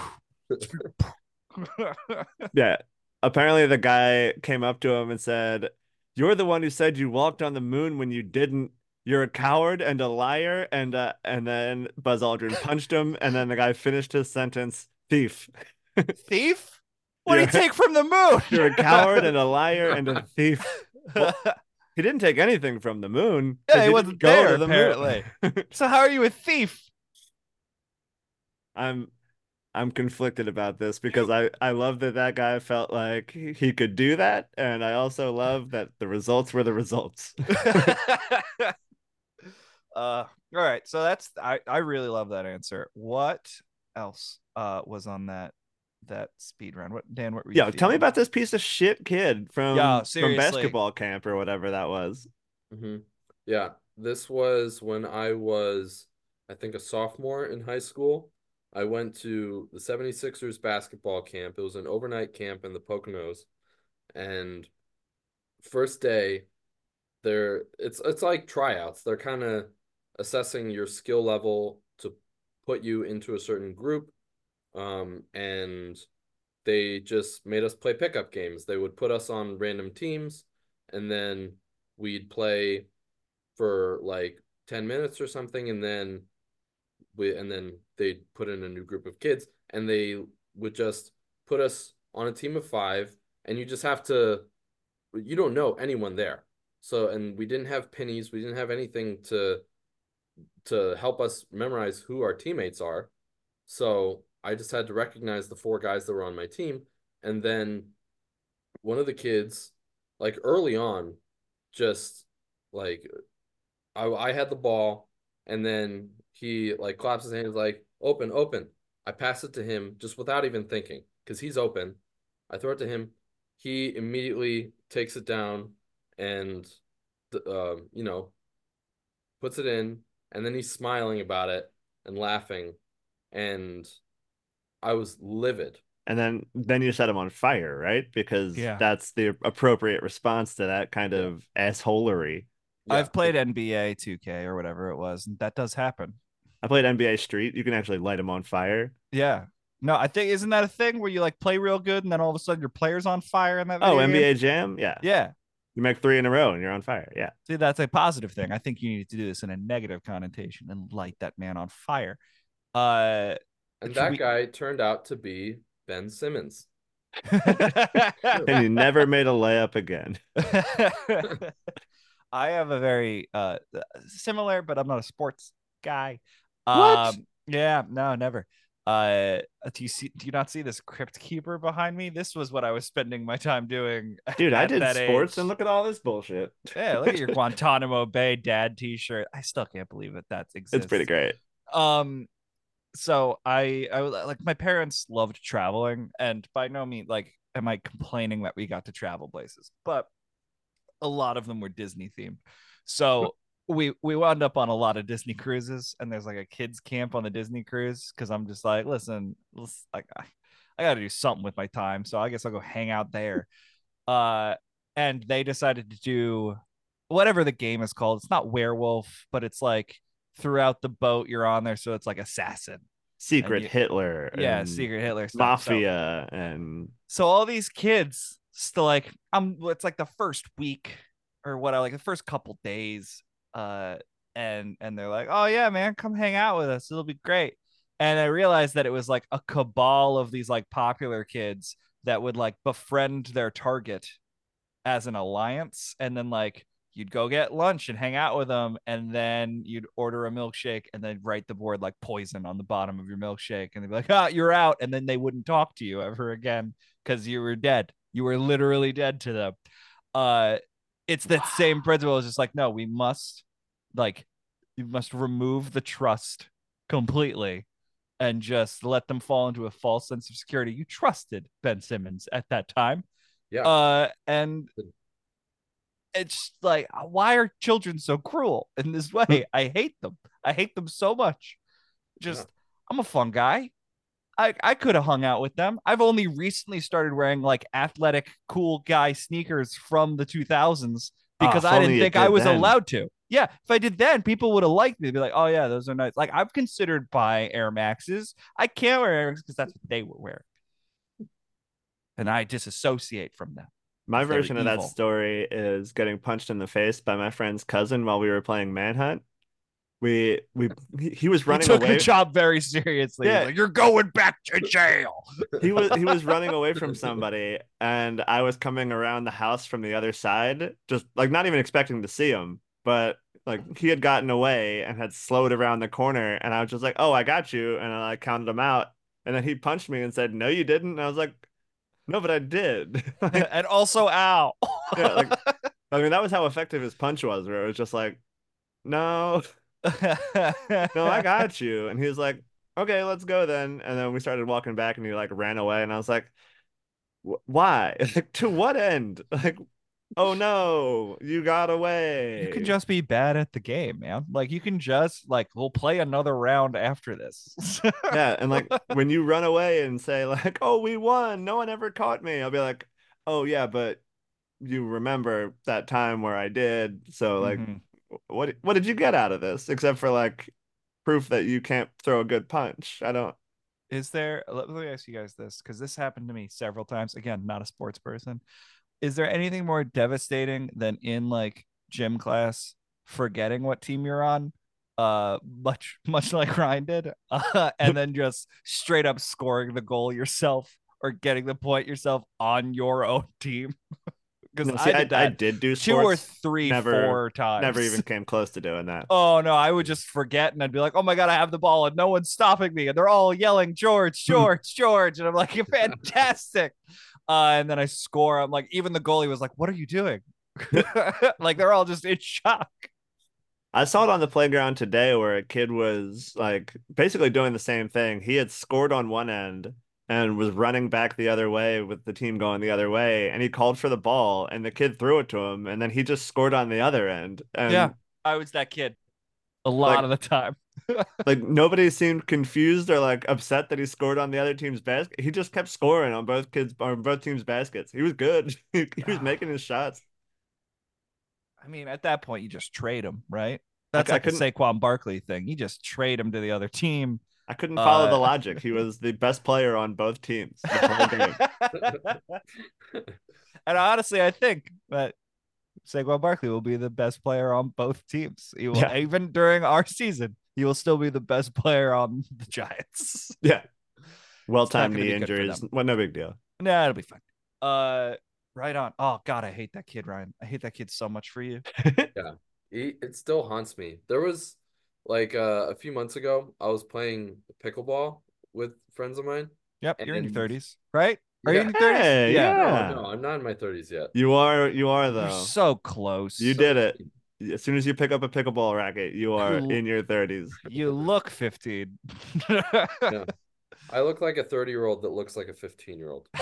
B: Yeah. Apparently the guy came up to him and said, "You're the one who said you walked on the moon when you didn't. You're a coward and a liar." And uh, and then Buzz Aldrin punched him, and then the guy finished his sentence, "Thief.
C: Thief? What do you
B: You're-
C: take from the moon?
B: You're a coward and a liar and a thief." Well, he didn't take anything from the moon.
C: Yeah,
B: 'cause
C: he
B: didn't
C: wasn't
B: go
C: there,
B: to the moon.
C: apparently. So how are you a thief?
B: I'm I'm conflicted about this because I I love that that guy felt like he he could do that, and I also love that the results were the results.
C: uh all right, so that's I I really love that answer. What else uh was on that that speed run? What Dan, what were you
B: Yo, tell me
C: feeling?
B: about this piece of shit kid from
C: Yeah,
B: from
C: seriously.
B: basketball camp or whatever that was.
D: hmm Yeah, this was when I was, I think, a sophomore in high school. I went to the seventy-sixers basketball camp. It was an overnight camp in the Poconos. And first day, they're it's it's like tryouts. They're kind of assessing your skill level to put you into a certain group. Um, and they just made us play pickup games. They would put us on random teams, and then we'd play for like ten minutes or something, and then we and then they'd put in a new group of kids, and they would just put us on a team of five, and you just have to you don't know anyone there. So, and we didn't have pennies, we didn't have anything to to help us memorize who our teammates are. So I just had to recognize the four guys that were on my team. And then one of the kids, like early on, just like I I had the ball, and then he like claps his hands like open, open. I pass it to him just without even thinking because he's open. I throw it to him. He immediately takes it down and um, you know, puts it in, and then he's smiling about it and laughing, and I was livid.
B: And then then you set him on fire, right? Because
C: Yeah.
B: that's the appropriate response to that kind
D: Yeah.
B: of assholery.
D: Yeah.
C: I've played N B A two K or whatever it was, and that does happen.
B: I played N B A Street. You can actually light him on fire.
C: Yeah. No, I think isn't that a thing where you like play real good and then all of a sudden your player's on fire in that
B: Oh,
C: video
B: N B A
C: game?
B: Jam? Yeah.
C: Yeah.
B: You make three in a row and you're on fire. Yeah.
C: See, that's a positive thing. I think you need to do this in a negative connotation and light that man on fire. Uh
D: And
C: should
D: that
C: we-
D: guy turned out to be Ben Simmons.
B: And you never made a layup again.
C: I have a very uh similar, but I'm not a sports guy.
B: What?
C: Um, yeah, no, never. Uh, do you see? Do you not see this crypt keeper behind me? This was what I was spending my time doing.
B: Dude, I
C: at
B: did
C: that
B: sports
C: age.
B: and look at all this bullshit.
C: Yeah, look at your Guantanamo Bay dad T-shirt. I still can't believe that that exists.
B: It's pretty great.
C: Um, so I, I was like, my parents loved traveling, and by no means like am I complaining that we got to travel places, but a lot of them were Disney themed. So we we wound up on a lot of Disney cruises, and there's like a kids camp on the Disney cruise because I'm just like, listen, let's, like I, I got to do something with my time, so I guess I'll go hang out there. Uh, and they decided to do whatever the game is called. It's not werewolf, but it's like throughout the boat you're on there, so it's like assassin.
B: Secret
C: you-
B: Hitler.
C: Yeah,
B: and
C: secret Hitler stuff. So-
B: Mafia and
C: so all these kids still like I'm it's like the first week or what I like the first couple days uh and and they're like, oh yeah man, come hang out with us, it'll be great. And I realized that it was like a cabal of these like popular kids that would like befriend their target as an alliance, and then like you'd go get lunch and hang out with them, and then you'd order a milkshake and then write the board like poison on the bottom of your milkshake, and they'd be like, ah, you're out, and then they wouldn't talk to you ever again because you were dead. You were literally dead to them. Uh, it's that same principle. It's just like, no, we must, like, you must remove the trust completely and just let them fall into a false sense of security. You trusted Ben Simmons at that time.
D: Yeah.
C: Uh, and it's like, why are children so cruel in this way? I hate them. I hate them so much. Just,
D: Yeah.
C: I'm a fun guy. I, I could have hung out with them. I've only recently started wearing like athletic, cool guy sneakers from the two thousands
B: Oh,
C: because
B: if
C: I
B: only
C: didn't
B: you
C: think I
B: did
C: was
B: then.
C: allowed to. Yeah, if I did then, people would have liked me. They'd be like, oh, yeah, those are nice. Like, I've considered buying Air Maxes. I can't wear Air Maxes because that's what they were wearing. And I disassociate from them.
B: my
C: If they were
B: version of that
C: evil.
B: story is getting punched in the face by my friend's cousin while we were playing Manhunt. We we he, he was
C: He
B: running
C: took
B: away.
C: the job very seriously. He's
B: Yeah.
C: like, you're going back to jail.
B: He was he was running away from somebody, and I was coming around the house from the other side, just like not even expecting to see him, but like he had gotten away and had slowed around the corner, and I was just like, "Oh, I got you," and I like, counted him out, and then he punched me and said, "No, you didn't," and I was like, "No, but I did." Like,
C: And also, ow.
B: yeah, like, I mean, that was how effective his punch was, where it was just like, "No, no, I got you," and he was like, "Okay, let's go then," and then we started walking back, and he like ran away, and I was like, "Wh- why? Like, to what end? Like, oh no, you got away."
C: You can just be bad at the game, man. Like you can just like we'll play another round after this.
B: Yeah, and like when you run away and say like, "Oh, we won. No one ever caught me." I'll be like, "Oh yeah, but you remember that time where I did." So like,
C: Mhm.
B: what what did you get out of this except for like proof that you can't throw a good punch? I don't.
C: Is there? Let let me ask you guys this because this happened to me several times. Again, not a sports person. Is there anything more devastating than in like gym class forgetting what team you're on? Uh, much much like Ryan did, uh, and then just straight up scoring the goal yourself or getting the point yourself on your own team. Because
B: No,
C: I
B: see,
C: did
B: I, I
C: that
B: did do
C: two or
B: sports.
C: three,
B: never-
C: four times.
B: Never even came close to doing that.
C: Oh no, I would just forget and I'd be like, oh my God, I have the ball and no one's stopping me. And they're all yelling, George, George, George. And I'm like, you're fantastic. Uh, and then I score. I'm like, even the goalie was like, what are you doing? Like they're all just in shock.
B: I saw it on the playground today where a kid was like basically doing the same thing. He had scored on one end and was running back the other way with the team going the other way, and he called for the ball and the kid threw it to him and then he just scored on the other end. And
C: Yeah, I was that kid a lot
B: Like-
C: of the time.
B: like nobody seemed confused or like upset that he scored on the other team's basket. He just kept scoring on both kids on both teams' baskets. He was good. He was making his shots.
C: I mean, at that point, you just trade him, right?
B: Like,
C: That's
B: I
C: like the
B: couldn't-
C: Saquon Barkley thing. You just trade him to the other team.
B: I couldn't follow
C: Uh,
B: the logic. He was the best player on both teams the whole game.
C: And honestly, I think that Saquon Barkley will be the best player on both teams. He will,
B: Yeah.
C: even during our season, he will still be the best player on the Giants.
B: Yeah. Well
C: It's not
B: timed
C: gonna
B: knee
C: be good for
B: injuries.
C: them.
B: Well, no big deal.
C: Nah, it'll be fine. Uh, right on. Oh God, I hate that kid, Ryan. I hate that kid so much for you.
D: It, it still haunts me. There was like uh, a few months ago, I was playing pickleball with friends of mine.
C: Yep, you're in your
D: And-
C: thirties, right? Are you
D: Yeah.
C: in your thirties?
B: Hey,
C: yeah.
B: yeah.
D: No, no, I'm not in my thirties yet.
B: You are you are
C: You're
B: though.
C: so close.
B: You
D: So-
B: did it. As soon as you pick up a pickleball racket, you are
C: Cool.
B: in your thirties.
C: You look fifteen.
D: I look like a thirty year old that looks like a fifteen year old.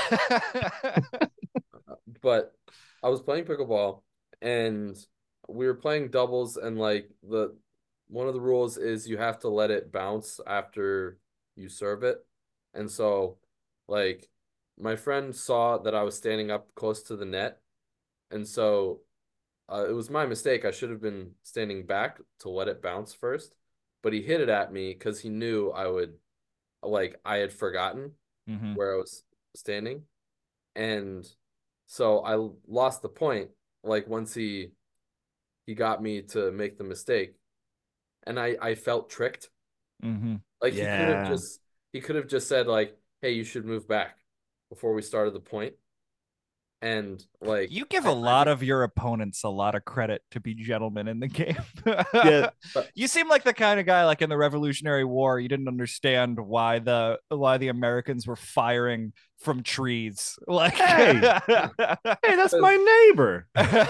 D: But I was playing pickleball and we were playing doubles, and like the one of the rules is you have to let it bounce after you serve it. And so like my friend saw that I was standing up close to the net, and so uh, it was my mistake. I should have been standing back to let it bounce first, but he hit it at me because he knew I would, like I had forgotten
C: Mhm.
D: where I was standing. And so I lost the point, like once he he got me to make the mistake. And I I felt tricked.
C: Mhm.
D: Like he could
B: Yeah.
D: have just he could have just said like, "Hey, you should move back," before we started the point. And like
C: You give
D: I-
C: a
D: I
C: lot
D: think-
C: of your opponents a lot of credit to be gentlemen in the game.
B: Yeah.
C: You seem like the kind of guy like in the Revolutionary War, you didn't understand why the why the Americans were firing from trees. Like
B: Hey. Hey, that's my neighbor.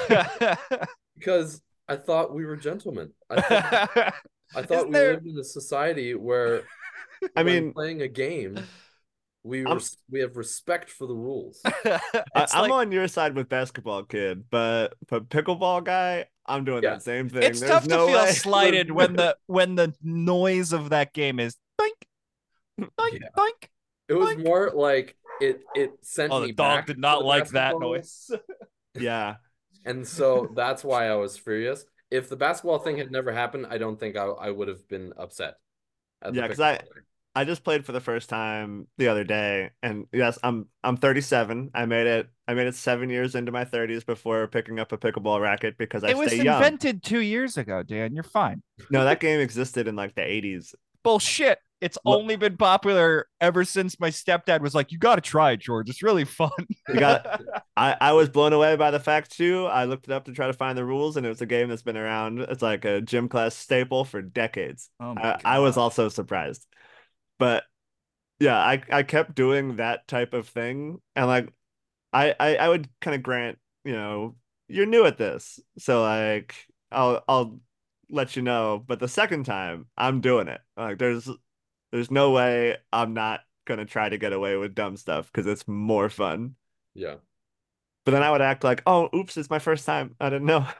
D: because I thought we were gentlemen. I thought, I thought
C: Isn't
D: we
C: there-
D: lived in a society where
B: I
D: when
B: mean,
D: playing a game, we
B: I'm-
D: res- we have respect for the rules.
B: I,
C: It's
B: I'm
C: like-
B: on your side with basketball kid, but but pickleball guy, I'm doing
D: Yeah.
B: that same thing.
C: It's
B: There's
C: tough
B: no
C: to feel
B: way.
C: slighted when the when the noise of that game is doink, doink,
D: Yeah.
C: doink.
D: It was
C: Boink.
D: more like it it sent
C: Oh,
D: me
C: the dog
D: back
C: did
D: to
C: not
D: the
C: like that
D: basketball,
C: noise.
B: Yeah.
D: and so that's why I was furious. If the basketball thing had never happened, I don't think I I would have been upset. At the
B: Yeah, 'cause I-
D: pickleball thing.
B: I just played for the first time the other day, and yes, I'm I'm thirty-seven. I made it I made it seven years into my thirties before picking up a pickleball racket because I
C: It was
B: stay young.
C: invented two years ago, Dan. You're fine.
B: No, that game existed in like the eighties.
C: Bullshit. It's
B: Look-
C: only been popular ever since my stepdad was like, "You got to try it, George. It's really fun."
B: You got- I, I was blown away by the fact too. I looked it up to try to find the rules, and it was a game that's been around. It's like a gym class staple for decades.
C: Oh my
B: I, I was
C: God.
B: also surprised, but yeah, I I kept doing that type of thing, and like I I, I would kind of grant, you know, you're new at this, so like I'll I'll let you know. But the second time, I'm doing it. Like there's there's no way I'm not gonna try to get away with dumb stuff because it's more fun.
D: Yeah.
B: But then I would act like, oh, oops, it's my first time. I didn't know.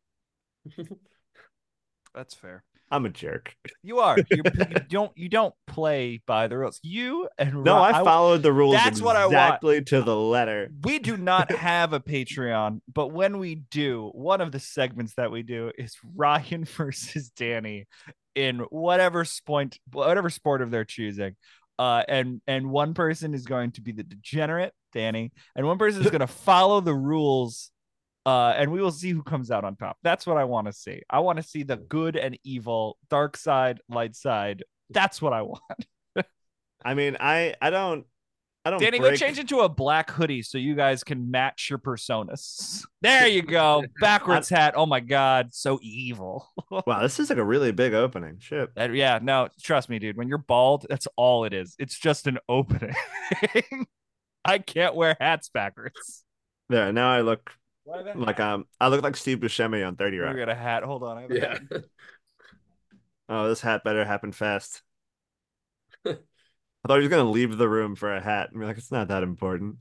C: That's fair.
B: I'm a jerk.
C: You are. You, you don't. You don't play by the rules. You and
B: No,
C: Ro-
B: I followed the rules
C: That's what I want.
B: exactly to the letter.
C: We do not have a Patreon, but when we do, one of the segments that we do is Ryan versus Danny in whatever sport, whatever sport of their choosing. Uh, and and one person is going to be the degenerate, Danny, and one person is going to follow the rules. Uh, and we will see who comes out on top. That's what I want to see. I want to see the good and evil, dark side, light side. That's what I want.
B: I mean, I I don't I don't
C: Danny,
B: break...
C: go change into a black hoodie so you guys can match your personas. There you go. Backwards hat. Oh my god, so evil.
B: Wow, this is like a really big opening. Shit.
C: That- yeah, no, trust me, dude. When you're bald, that's all it is. It's just an opening. I can't wear hats backwards.
B: There, now I look
C: Why the
B: Like
C: hat?
B: um, I look like Steve Buscemi on thirty
C: We
B: Rock.
C: got a hat. Hold on. I have a
D: Yeah.
C: hat.
B: Oh, this hat better happen fast. I thought he was gonna leave the room for a hat and be like, it's not that important.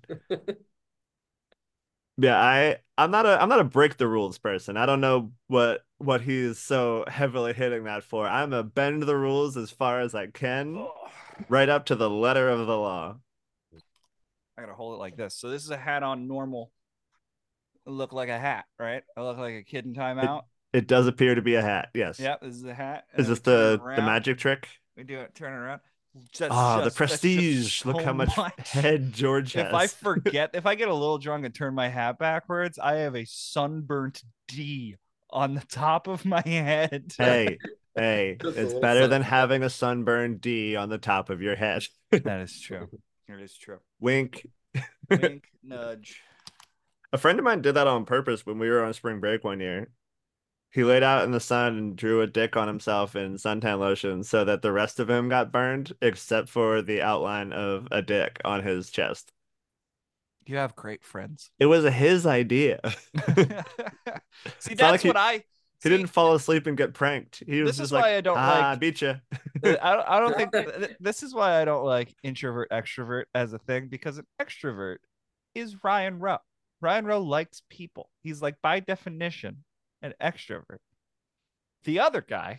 B: Yeah, I I'm not a I'm not a break the rules person. I don't know what what he's so heavily hitting that for. I'm a bend the rules as far as I can,
C: Oh,
B: right up to the letter of the law.
C: I gotta hold it like this. So this is a hat on normal. It look like a hat, right? I look like a kid in timeout.
B: It does appear to be a hat, yes.
C: Yep, this is a hat. And
B: Is
C: then we
B: this
C: turn it
B: the the
C: around.
B: magic trick?
C: We do it, turn it around. That's
B: Ah, the
C: just, that's just
B: prestige. Look
C: so
B: how much, head George has.
C: If I forget, if I get a little drunk and turn my hat backwards, I have a sunburnt D on the top of my head.
B: Hey, hey,
D: Just a
B: it's
D: little
B: better than
D: sunburn.
B: having a sunburned D on the top of your head.
C: That is true. It is true.
B: Wink.
C: Wink, nudge.
B: A friend of mine did that on purpose when we were on spring break one year. He laid out in the sun and drew a dick on himself in suntan lotion so that the rest of him got burned, except for the outline of a dick on his chest.
C: You have great friends.
B: It was his idea.
C: See,
B: It's not
C: that's
B: like he-
C: what I.
B: He
C: see,
B: didn't fall asleep and get pranked. He was
C: This
B: just
C: is
B: like,
C: why I don't
B: ah,
C: like-
B: I beat you.
C: I, I don't think this is why I don't like introvert extrovert as a thing, because an extrovert is Ryan Rowe. Ryan Rowe likes people. He's like, by definition, an extrovert. The other guy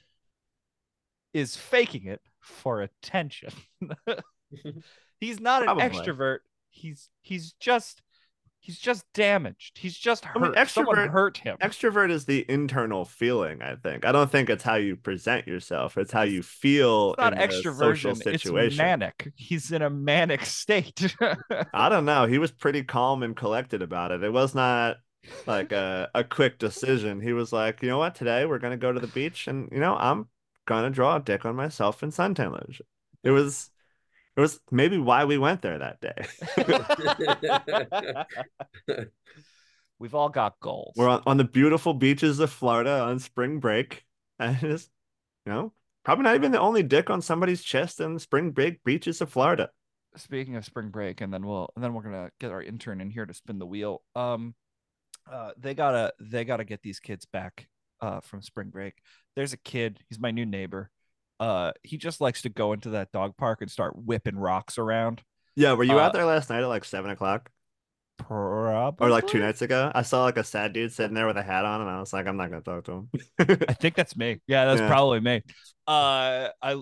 C: is faking it for attention. He's not an
B: Probably.
C: extrovert. He's he's just he's just damaged. He's just hurt.
B: I mean,
C: Someone
B: extrovert-
C: hurt him.
B: Extrovert is the internal feeling, I think. I don't think it's how you present yourself. It's how you feel
C: It's not
B: in a social
C: extroversion. It's
B: situation.
C: manic. He's in a manic state.
B: I don't know. He was pretty calm and collected about it. It was not like a, a quick decision. He was like, you know what, today we're gonna go to the beach and you know, I'm gonna draw a dick on myself in suntan lotion. It was it was maybe why we went there that day.
C: We've all got goals.
B: We're on, on the beautiful beaches of Florida on spring break. And just, you know, probably not even the only dick on somebody's chest in spring break beaches of Florida.
C: Speaking of spring break, and then we'll and then we're gonna get our intern in here to spin the wheel. Um, uh, they gotta they gotta get these kids back uh from spring break. There's a kid. He's my new neighbor. Uh, he just likes to go into that dog park and start whipping rocks around.
B: Yeah, were you
C: Uh,
B: out there last night at like seven o'clock?
C: Probably.
B: Or like two nights ago? I saw like a sad dude sitting there with a hat on, and I was like, I'm not gonna talk to him.
C: I think that's me. Yeah, that's
B: Yeah.
C: probably me. Uh, I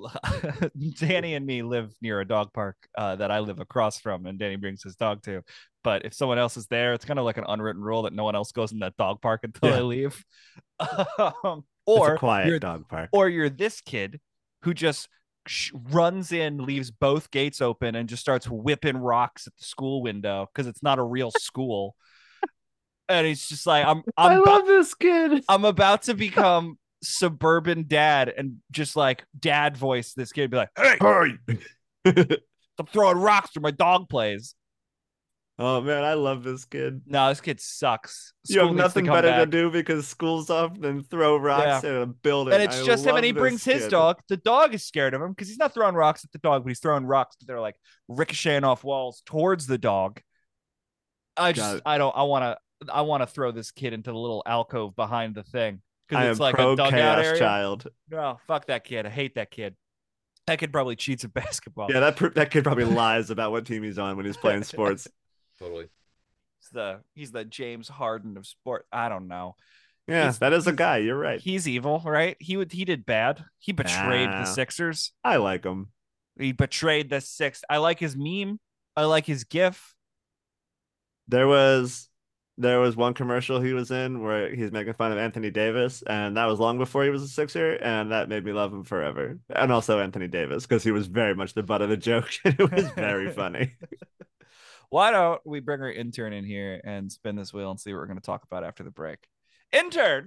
C: Danny and me live near a dog park uh, that I live across from, and Danny brings his dog to. But if someone else is there, it's kind of like an unwritten rule that no one else goes in that dog park until
B: Yeah.
C: they leave. um,
B: It's
C: or
B: a quiet
C: you're,
B: dog park.
C: or you're this kid who just sh- runs in, leaves both gates open, and just starts whipping rocks at the school window because it's not a real school. And he's just like, I'm, I'm
B: I
C: about-
B: love this kid.
C: I'm about to become suburban dad and just like dad voice this kid, be like, hey,
B: Hey.
C: I'm throwing rocks where my dog plays.
B: Oh man, I love this kid.
C: No, this kid sucks.
B: You have
C: School needs to
B: nothing
C: come
B: better to
C: back.
B: do because school's off than throw rocks
C: Yeah.
B: in a building.
C: And it's
B: I
C: just him, and he
B: love
C: brings
B: this
C: his
B: kid.
C: dog. The dog is scared of him because he's not throwing rocks at the dog, but he's throwing rocks that are like ricocheting off walls towards the dog. I
B: Got
C: just,
B: it.
C: I don't, I want to, I want to throw this kid into the little alcove behind the thing
B: I
C: because it's
B: am
C: like
B: pro
C: a dugout
B: chaos
C: area.
B: child.
C: No, fuck that kid. I hate that kid. That kid probably cheats at basketball.
B: Yeah, that pr- that kid probably lies about what team he's on when he's playing sports.
D: Totally.
C: He's the he's the James Harden of sport. I don't know.
B: Yeah,
C: He's-
B: that is a
C: he's-
B: guy. You're right.
C: He's evil, right? He would he did bad. He betrayed
B: Nah.
C: the Sixers.
B: I like him.
C: He betrayed the six. I like his meme. I like his gif.
B: There was there was one commercial he was in where he's making fun of Anthony Davis, and that was long before he was a Sixer, and that made me love him forever. And also Anthony Davis, because he was very much the butt of the joke, and it was very funny.
C: Why don't we bring our intern in here and spin this wheel and see what we're going to talk about after the break? Intern.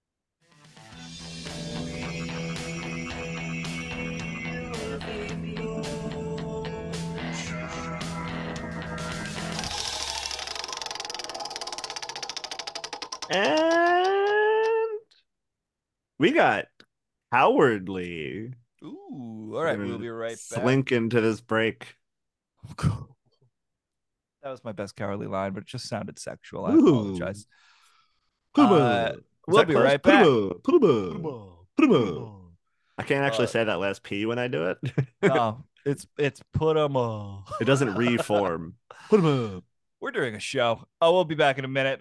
B: And we got cowardly.
C: Ooh, all right.
B: We're
C: We'll
B: gonna
C: be right back.
B: Slink into this break.
C: That was my best cowardly line, but it just sounded sexual. I
B: Ooh.
C: apologize.
B: Put 'em
C: Uh,
B: up. Is
C: we'll
B: that
C: be
B: close?
C: right
B: Put 'em
C: back.
B: up. Put 'em up. Put 'em up. I can't actually
C: Uh,
B: say that last P when I do it.
C: No, it's it's put 'em up.
B: It doesn't reform. Put 'em up.
C: We're doing a show. Oh, we'll be back in a minute.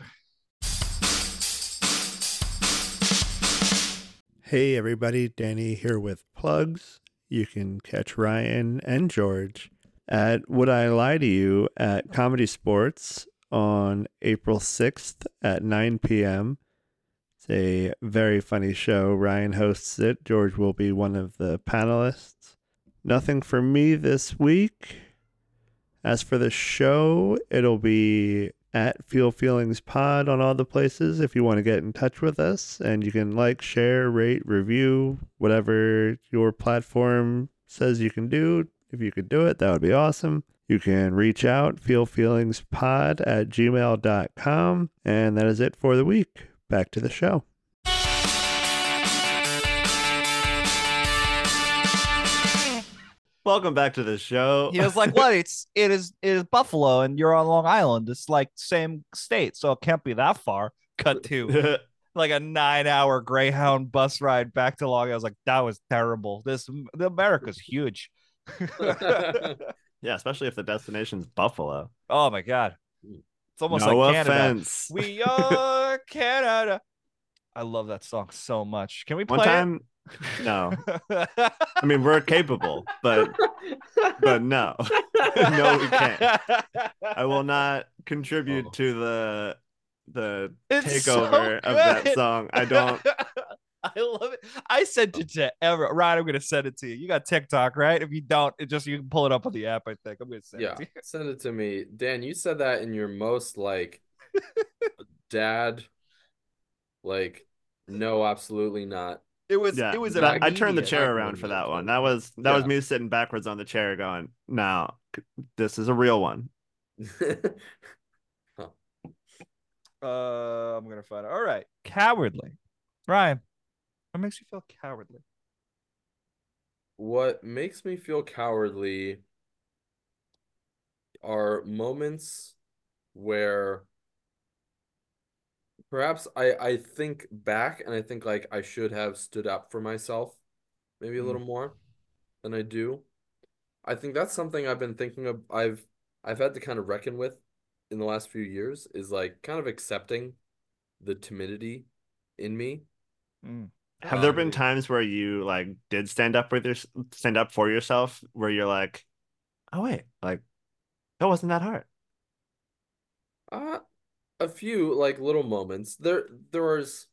F: Hey everybody, Danny here with plugs. You can catch Ryan and George at Would I Lie to You at Comedy Sports on April sixth at nine p.m. It's a very funny show. Ryan hosts it. George will be one of the panelists. Nothing for me this week. As for the show, it'll be at Feel Feelings Pod on all the places if you want to get in touch with us. And you can like, share, rate, review, whatever your platform says you can do. If you could do it, that would be awesome. You can reach out, feelfeelingspod at gmail dot com. And that is it for the week. Back to the show.
B: Welcome back to the show.
C: He was like, "What? It's it is it is Buffalo, and you're on Long Island. It's like same state, so it can't be that far." Cut to like a nine-hour Greyhound bus ride back to Long Island. I was like, "That was terrible. This the America's huge."
B: Yeah, especially if the destination's Buffalo.
C: Oh my god, it's almost
B: No
C: like Canada.
B: offense.
C: We are Canada. I love that song so much. Can we play
B: One time, no.
C: it?
B: I mean, we're capable, but but no, no, we can't. I will not contribute
D: Oh.
B: to the the
C: It's so
B: takeover of that
C: good.
B: song. I don't.
C: I love it. I sent it to ever. Ryan, I'm gonna send it to you. You got TikTok, right? If you don't, it just you can pull it up on the app. I think I'm gonna send
D: Yeah,
C: it to you.
D: send it to me. Dan, you said that in your most like dad, like, no, absolutely not.
C: It was.
B: Yeah,
C: It was.
B: that- I turned the
C: immediate.
B: chair around for that one. That was that was
D: Yeah.
B: me sitting backwards on the chair, going, "No, this is a real one."
C: Uh, I'm gonna find it. All right, cowardly. Ryan, what makes you feel cowardly?
D: What makes me feel cowardly are moments where perhaps I I think back and I think like I should have stood up for myself maybe a
C: Mm.
D: little more than I do. I think that's something I've been thinking of I've I've had to kind of reckon with in the last few years is like kind of accepting the timidity in me.
C: Mm.
B: Have there been
D: Um,
B: times where you like did stand up with your stand up for yourself, where you're like, "Oh wait, like that wasn't that hard."
D: Uh, a few like little moments. There there's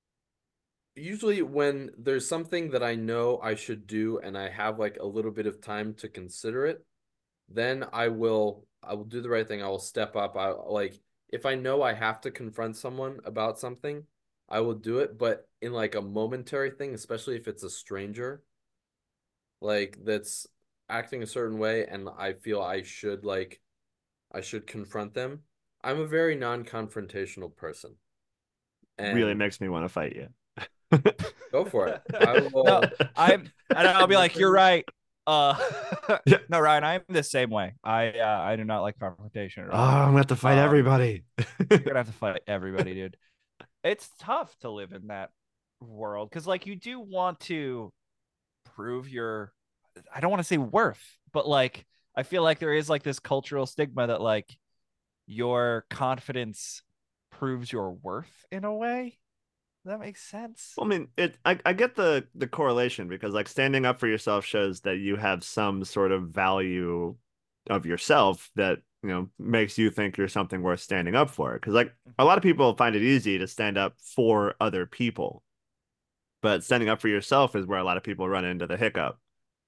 D: usually when there's something that I know I should do and I have like a little bit of time to consider it, then I will I will do the right thing. I will step up. I like if I know I have to confront someone about something, I will do it, but in like a momentary thing, especially if it's a stranger, like that's acting a certain way and I feel I should like I should confront them. I'm a very non-confrontational person.
B: Really
D: And
B: makes me want to fight you.
D: go for it. I will
C: No, I'm, and I'll be like, "You're right." Uh,
B: Yeah.
C: no, Ryan, I'm the same way. I uh, I do not like confrontation at
B: Oh,
C: all.
B: I'm gonna have to fight
C: Um,
B: everybody.
C: You're gonna have to fight everybody, dude. It's tough to live in that world because, like, you do want to prove your, I don't want to say worth, but like, I feel like there is like this cultural stigma that like your confidence proves your worth in a way. Does that make sense?
B: Well, I mean, it. I, I get the the correlation because like standing up for yourself shows that you have some sort of value of yourself that you know makes you think you're something worth standing up for. Because like a lot of people find it easy to stand up for other people, but standing up for yourself is where a lot of people run into the hiccup.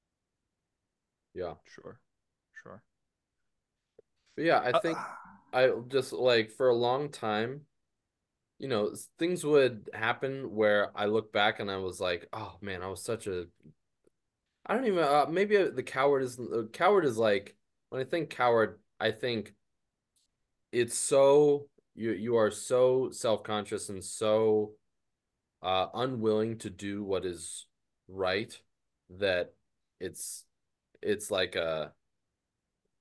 D: yeah.
C: Sure, sure.
D: But yeah, I
C: Uh,
D: think I just like for a long time, you know, s- things would happen where I look back and I was like, oh man, I was such a I don't even uh, maybe uh, the coward is uh, coward is like when I think coward, I think it's so you you are so self-conscious and so uh unwilling to do what is right that it's it's like a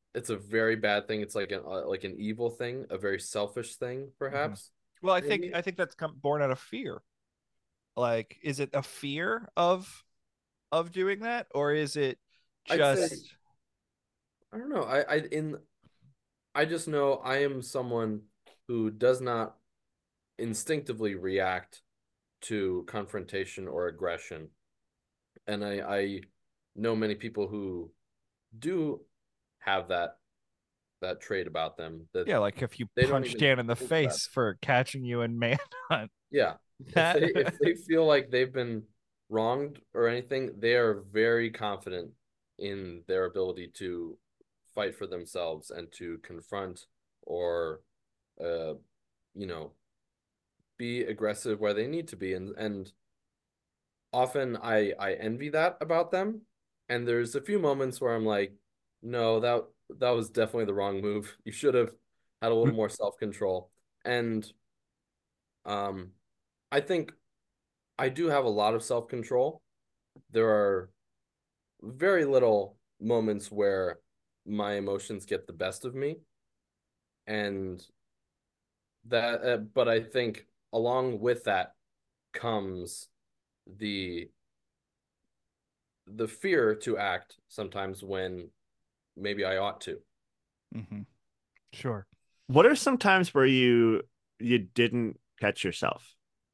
D: it's a very bad thing. It's like an uh, like an evil thing, a very selfish thing, perhaps.
C: Well, I think
D: Maybe.
C: I think that's come born out of fear. Like, is it a fear of of doing that, or is it
D: I'd say
C: just
D: I don't know. I I in I just know I am someone who does not instinctively react to confrontation or aggression. And I, I know many people who do have that that trait about them that
C: yeah, like if you
D: they don't
C: punch
D: even
C: Dan in the
D: think about.
C: face for catching you in manhunt?
D: Yeah. If
C: That
D: they if they feel like they've been wronged or anything, they are very confident in their ability to fight for themselves and to confront or uh you know be aggressive where they need to be, and and often I I envy that about them. And there's a few moments where I'm like, no, that that was definitely the wrong move. You should have had a little more self-control. And um I think I do have a lot of self-control. There are very little moments where my emotions get the best of me. And that uh, but I think along with that comes the the fear to act sometimes when maybe I ought to.
C: Mhm. Sure.
B: What are some times where you you didn't catch yourself?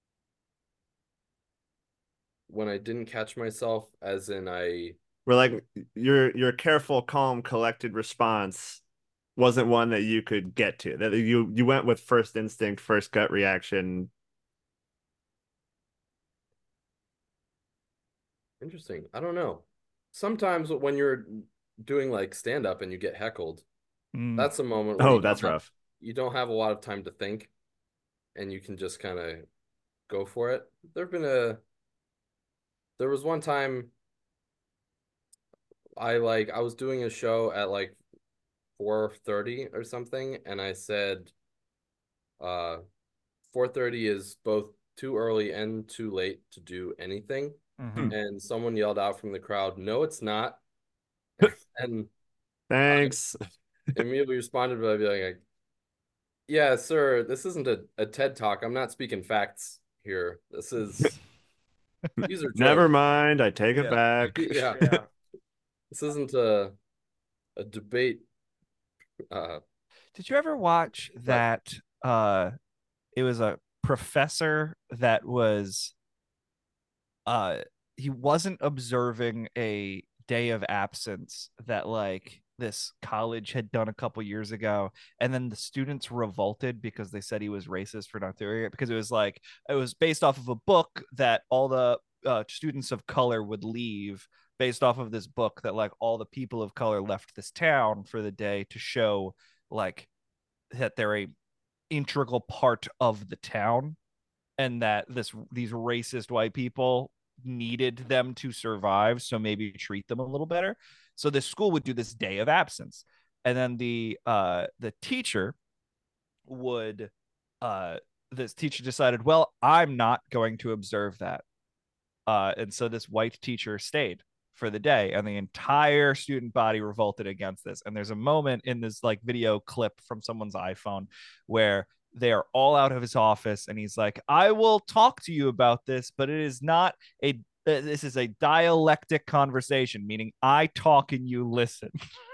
D: When I didn't catch myself, as in I
B: Where like your your careful, calm, collected response wasn't one that you could get to. That you you went with first instinct, first gut reaction.
D: interesting. I don't know. Sometimes when you're doing like stand up and you get heckled,
C: Mm.
D: that's a moment where
B: Oh,
D: you
B: that's
D: don't have,
B: rough.
D: you don't have a lot of time to think and you can just kind of go for it. There've been a there was one time I like I was doing a show at like four thirty or something, and I said uh four thirty is both too early and too late to do anything.
C: Mhm.
D: And someone yelled out from the crowd, "No, it's not." And I
B: Thanks.
D: immediately responded by being like, "Yeah, sir, this isn't a, a TED talk. I'm not speaking facts here. This is these are
B: Never
D: jokes."
B: mind, I take it
C: Yeah.
B: back.
D: Yeah,
C: Yeah.
D: this isn't a a debate. Uh,
C: Did you ever watch
D: but
C: that uh it was a professor that was uh he wasn't observing a day of absence that like this college had done a couple years ago, and then the students revolted because they said he was racist for not doing it, because it was like it was based off of a book that all the uh, students of color would leave, based off of this book that like all the people of color left this town for the day to show like that they're a integral part of the town, and that this these racist white people needed them to survive, so maybe treat them a little better. So the school would do this day of absence, and then the uh the teacher would uh this teacher decided, well, I'm not going to observe that, uh and so this white teacher stayed for the day, and the entire student body revolted against this. And there's a moment in this like video clip from someone's iPhone where they are all out of his office, and he's like, I will talk to you about this, but it is not a this is a dialectic conversation, meaning I talk and you listen.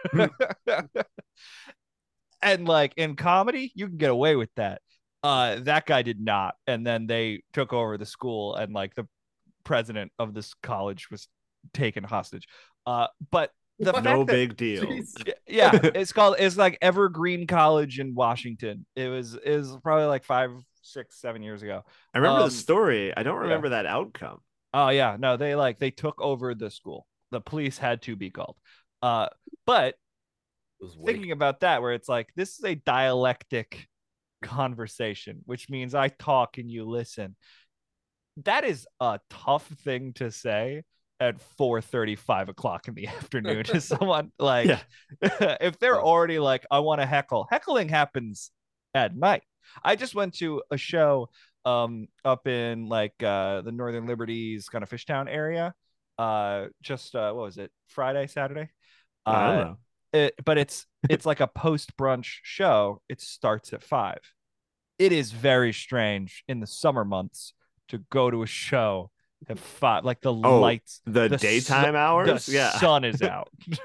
C: And like in comedy you can get away with that. Uh that guy did not, and then they took over the school, and like the president of this college was taken hostage. Uh, but the
D: what?
B: No
C: fact that
B: big deal.
D: Jeez.
C: yeah, it's called it's like Evergreen College in Washington. It was is probably like five, six, seven years ago.
B: I remember the
C: Um,
B: story. I don't
C: yeah.
B: remember that outcome.
C: Oh yeah, no, they like they took over the school. The police had to be called. Uh, but
D: It was way
C: thinking about that, where it's like this is a dialectic conversation, which means I talk and you listen. That is a tough thing to say at four thirty, five o'clock in the afternoon to someone. Like,
B: Yeah.
C: if they're already like, I want to heckle, heckling happens at night. I just went to a show um up in like uh the Northern Liberties kind of Fishtown area. Uh just uh what was it? Friday, Saturday?
B: I don't
C: Uh
B: know.
C: it, but it's it's like a post brunch show. It starts at five. It is very strange in the summer months to go to a show at five, like the
B: Oh,
C: lights,
B: the
C: su-
B: daytime hours?
C: the
B: Yeah.
C: sun is out.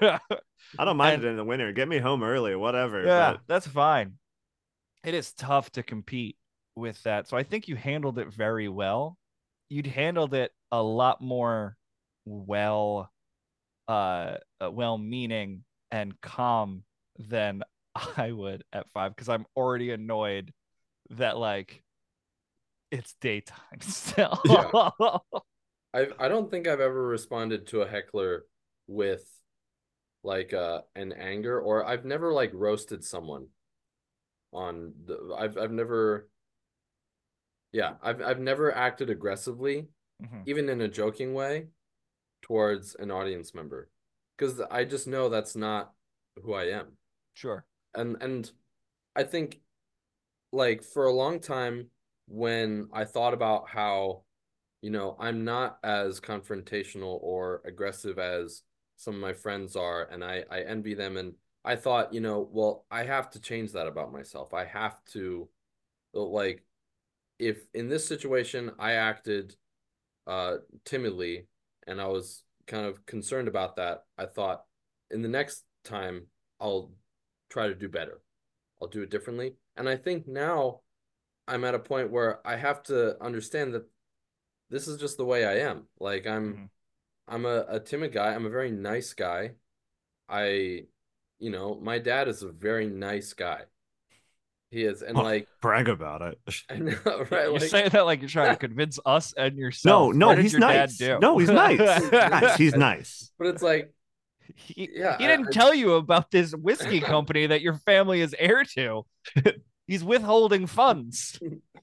B: I don't mind
C: And-
B: it in the winter. Get me home early, whatever.
C: Yeah,
B: But
C: that's fine. It is tough to compete with that. So I think you handled it very well. You'd handled it a lot more well, uh, uh, well-meaning and calm than I would at five, because I'm already annoyed that like it's daytime still.
D: Yeah. I I don't think I've ever responded to a heckler with like uh an anger, or I've never like roasted someone on the I've I've never yeah, I've I've never acted aggressively,
C: Mhm.
D: even in a joking way, towards an audience member, because I just know that's not who I am.
C: Sure.
D: And and I think like for a long time when I thought about how, you know, I'm not as confrontational or aggressive as some of my friends are, and I I envy them, and I thought, you know, well, I have to change that about myself. I have to like if in this situation I acted uh timidly and I was kind of concerned about that, I thought in the next time I'll try to do better. I'll do it differently. And I think now I'm at a point where I have to understand that this is just the way I am. Like I'm
C: Mhm.
D: I'm a, a timid guy. I'm a very nice guy. I, you know, my dad is a very nice guy. He is, and
B: oh,
D: like,
B: brag about it.
D: I know, right?
C: You're
D: Like,
C: saying that like you're trying to convince us and
B: No,
C: yourself.
B: no,
C: What did
B: he's
C: your
B: nice.
C: dad do?
B: No, he's nice. Guys, he's nice.
D: but it's like,
C: he,
D: yeah,
C: he
D: I-
C: didn't
D: I-
C: tell you about this whiskey company that your family is heir to. He's withholding funds.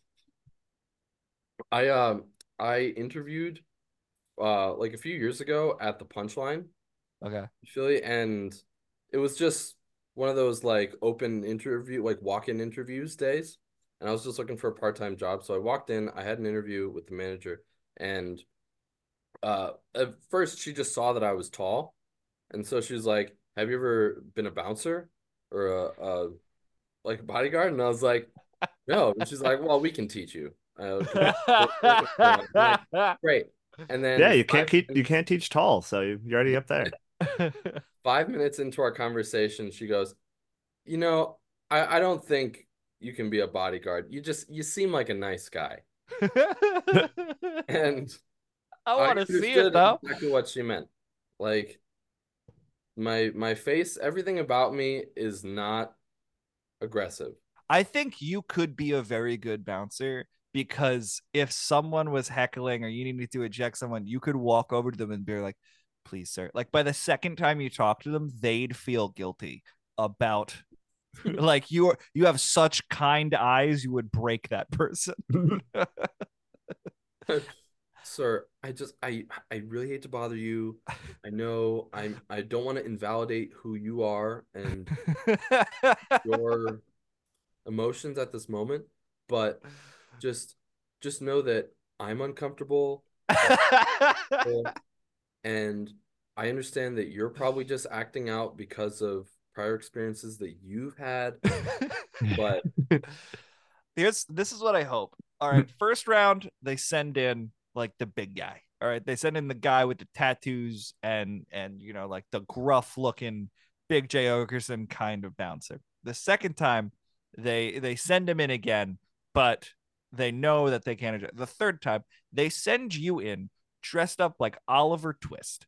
D: I um I interviewed uh like a few years ago at the Punchline
C: Okay.
D: in Philly, and it was just one of those like open interview, like walk-in interviews days. And I was just looking for a part-time job. So I walked in, I had an interview with the manager, and uh at first she just saw that I was tall. And so she was like, "Have you ever been a bouncer or a, a like a bodyguard?" And I was like, "No." And she's like, "Well, we can teach you." Uh, 'cause we're- we're- we're like, great. And then
B: Yeah, you can't
D: five
B: keep you
D: minutes-
B: can't teach tall, so you're already up there.
D: five minutes into our conversation, she goes, "You know, I, I don't think you can be a bodyguard. You just you seem like a nice guy." And
C: I
D: I
C: want to see
D: understood
C: it though.
D: exactly what she meant. Like my my face, everything about me is not aggressive.
C: I think you could be a very good bouncer, because if someone was heckling or you needed to eject someone, you could walk over to them and be like, "Please, sir." Like by the second time you talk to them, they'd feel guilty about like you are you have such kind eyes, you would break that person.
D: Sir, I just I I really hate to bother you. I know I'm I don't want to invalidate who you are and your emotions at this moment, but just just know that I'm uncomfortable and I understand that you're probably just acting out because of prior experiences that you've had, but
C: Here's this is what I hope. All right, first round they send in like the big guy. All right, they send in the guy with the tattoos and and you know like the gruff looking Big J Okerson kind of bouncer. The second time they they send him in again, but they know that they can't adjust. The third time they send you in dressed up like Oliver Twist.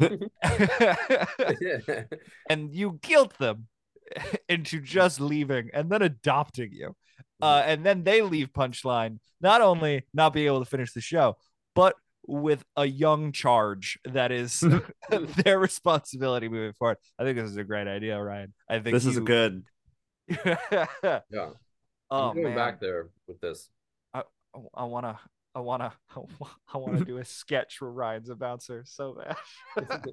C: And you guilt them into just leaving and then adopting you. Uh, and then they leave Punchline, not only not being able to finish the show, but with a young charge that is their responsibility moving forward. I think this is a great idea, Ryan. I think
B: This
C: you...
B: is good.
D: yeah.
C: Oh
D: I'm going
C: man,
D: back there with this.
C: I I wanna I wanna I wanna do a sketch where Ryan's a bouncer so bad.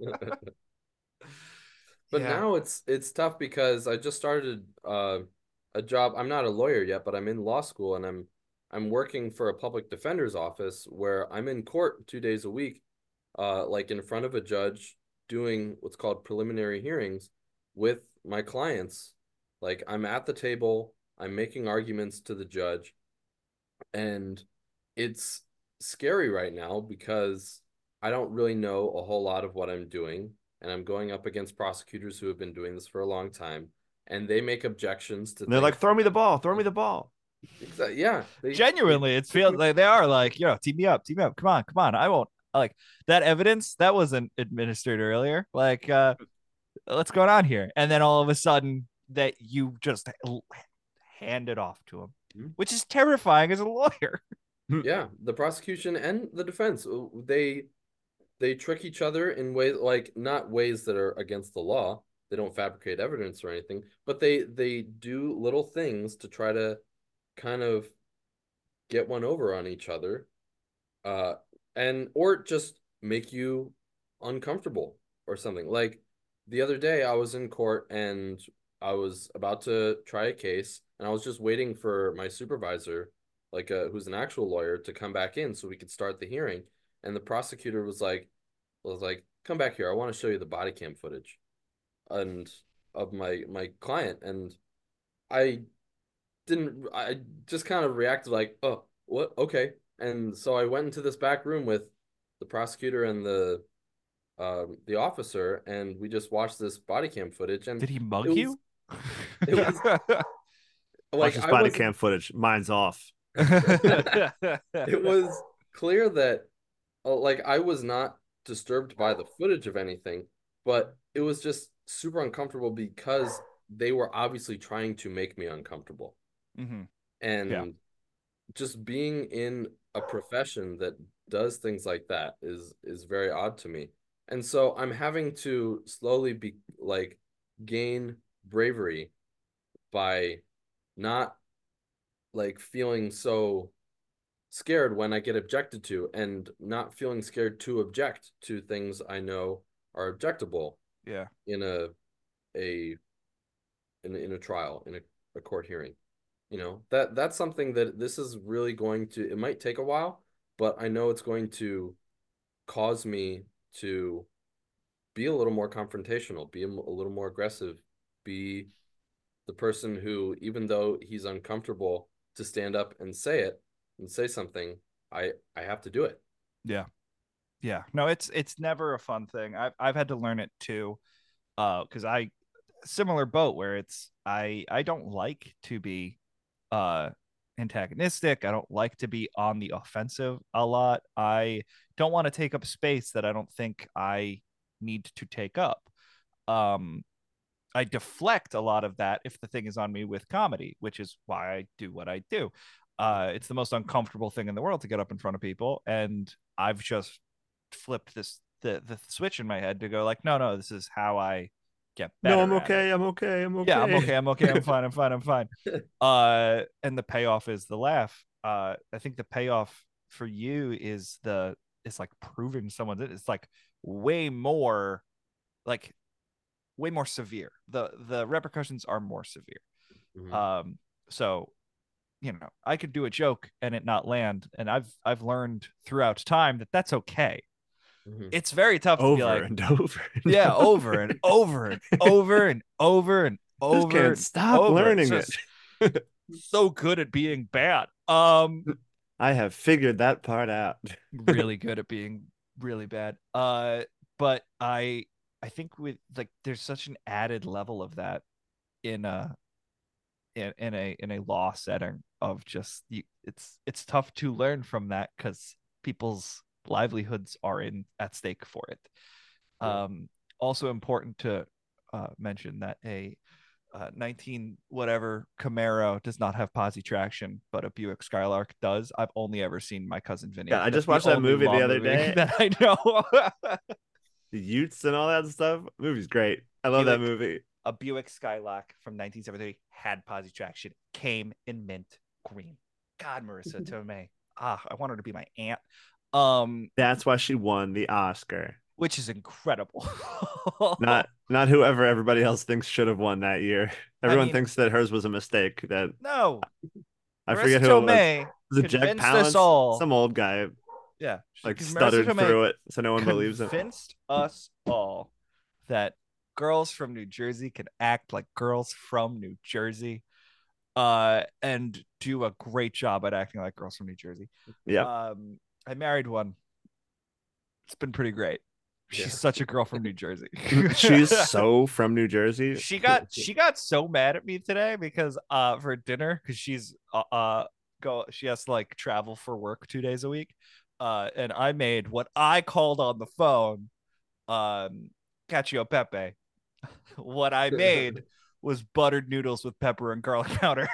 D: But
C: Yeah.
D: now it's it's tough because I just started uh, a job. I'm not a lawyer yet, but I'm in law school, and I'm I'm working for a public defender's office where I'm in court two days a week, uh, like in front of a judge doing what's called preliminary hearings with my clients, like I'm at the table, I'm making arguments to the judge, and it's scary right now because I don't really know a whole lot of what I'm doing, and I'm going up against prosecutors who have been doing this for a long time, and they make objections to
B: And they're like,
D: things.
B: throw me the ball, throw me the ball.
D: Exactly. Yeah. They,
C: Genuinely,
D: they,
C: it's feel like they are like, you know, team me up, team me up. Come on, come on. I won't like that evidence that wasn't administered earlier. Like, uh, what's going on here? And then all of a sudden, that you just hand it off to him,
D: Mhm.
C: which is terrifying as a lawyer.
D: yeah, the prosecution and the defense, uh, they they trick each other in ways like not ways that are against the law. They don't fabricate evidence or anything, but they they do little things to try to kind of get one over on each other, uh, and or just make you uncomfortable or something. Like the other day, I was in court and I was about to try a case, and I was just waiting for my supervisor, like uh, who's an actual lawyer, to come back in so we could start the hearing. And the prosecutor was like, was like, "Come back here. I want to show you the body cam footage, and of my my client." And I didn't. I just kind of reacted like, "Oh, what? Okay." And so I went into this back room with the prosecutor and the um the officer, and we just watched this body cam footage. And
C: Did he mug
D: it was,
C: you?
D: it was
B: Watch
D: like
B: this
D: I
B: body
D: was
B: cam footage. Mine's off.
D: it was clear that uh, like I was not disturbed by the footage of anything, but it was just super uncomfortable because they were obviously trying to make me uncomfortable.
C: Mhm.
D: And
C: Yeah.
D: just being in a profession that does things like that is is very odd to me. And so I'm having to slowly be like gain bravery by not like feeling so scared when I get objected to, and not feeling scared to object to things I know are objectable
C: Yeah.
D: in a a in, in a trial, in a, a court hearing. You know, that that's something that this is really going to, it might take a while, but I know it's going to cause me to be a little more confrontational, be a, a little more aggressive, be the person who, even though he's uncomfortable to stand up and say it and say something, I I have to do it.
C: Yeah. Yeah. No, it's it's never a fun thing. I've I've had to learn it too. Uh, because I similar boat where it's I I don't like to be uh antagonistic. I don't like to be on the offensive a lot. I don't want to take up space that I don't think I need to take up. Um I deflect a lot of that if the thing is on me with comedy, which is why I do what I do. Uh, it's the most uncomfortable thing in the world to get up in front of people, and I've just flipped this the the switch in my head to go like, no, no, this is how I get better.
B: No, I'm
C: at
B: okay.
C: it.
B: I'm okay. I'm okay.
C: Yeah, I'm okay. I'm okay. I'm fine. I'm fine. I'm fine. Uh, and the payoff is the laugh. Uh, I think the payoff for you is the it's like proving someone that it's like way more like way more severe. The the repercussions are more severe.
D: Mhm.
C: Um, so you know, I could do a joke and it not land, and I've I've learned throughout time that that's okay.
D: Mhm.
C: It's very tough to be
B: Over
C: like,
B: and over. And
C: yeah, over and over and over and over and
B: Just
C: over.
B: can't
C: and
B: stop
C: over.
B: learning
C: It's
B: it.
C: just so good at being bad. Um,
B: I have figured that part out.
C: really good at being really bad. Uh, but I I think with like there's such an added level of that in a in, in a in a law setting of just you, it's it's tough to learn from that because people's livelihoods are in at stake for it.
D: Yeah.
C: Um, also important to uh, mention that a uh, nineteen whatever Camaro does not have posi traction, but a Buick Skylark does. I've only ever seen My Cousin Vinny.
B: Yeah, I
C: That's
B: just
C: the
B: watched that
C: only
B: movie the
C: law
B: other
C: movie
B: day.
C: that I know.
B: The Utes and all that stuff. Movie's great. I love that
C: Buick-
B: movie.
C: A Buick Skylark from nineteen seventy-three had posi traction, came in mint green. God, Marissa Tomei. Ah, I want her to be my aunt. Um,
B: That's why she won the Oscar.
C: which is incredible.
B: Not not whoever everybody else thinks should have won that year. Everyone
C: mean-
B: thinks that hers was a mistake. That
C: no.
B: I
C: Marissa
B: forget who it was.
C: Tomei
B: Was it Jack
C: convinced
B: Palance?
C: us all.
B: Some old guy
C: Yeah, she-
B: like
C: 'cause Marissa
B: stuttered
C: Tomei
B: through it, so no one believes him.
C: Convinced us all that girls from New Jersey can act like girls from New Jersey, uh, and do a great job at acting like girls from New Jersey.
B: Yeah.
C: Um, I married one. It's been pretty great. She's
D: Yeah.
C: such a girl from New Jersey.
B: She's so from New Jersey.
C: she got she got so mad at me today because uh for dinner because she's uh, uh go she has to like travel for work two days a week, uh and I made what I called on the phone um cacio e pepe. What I made was buttered noodles with pepper and garlic powder,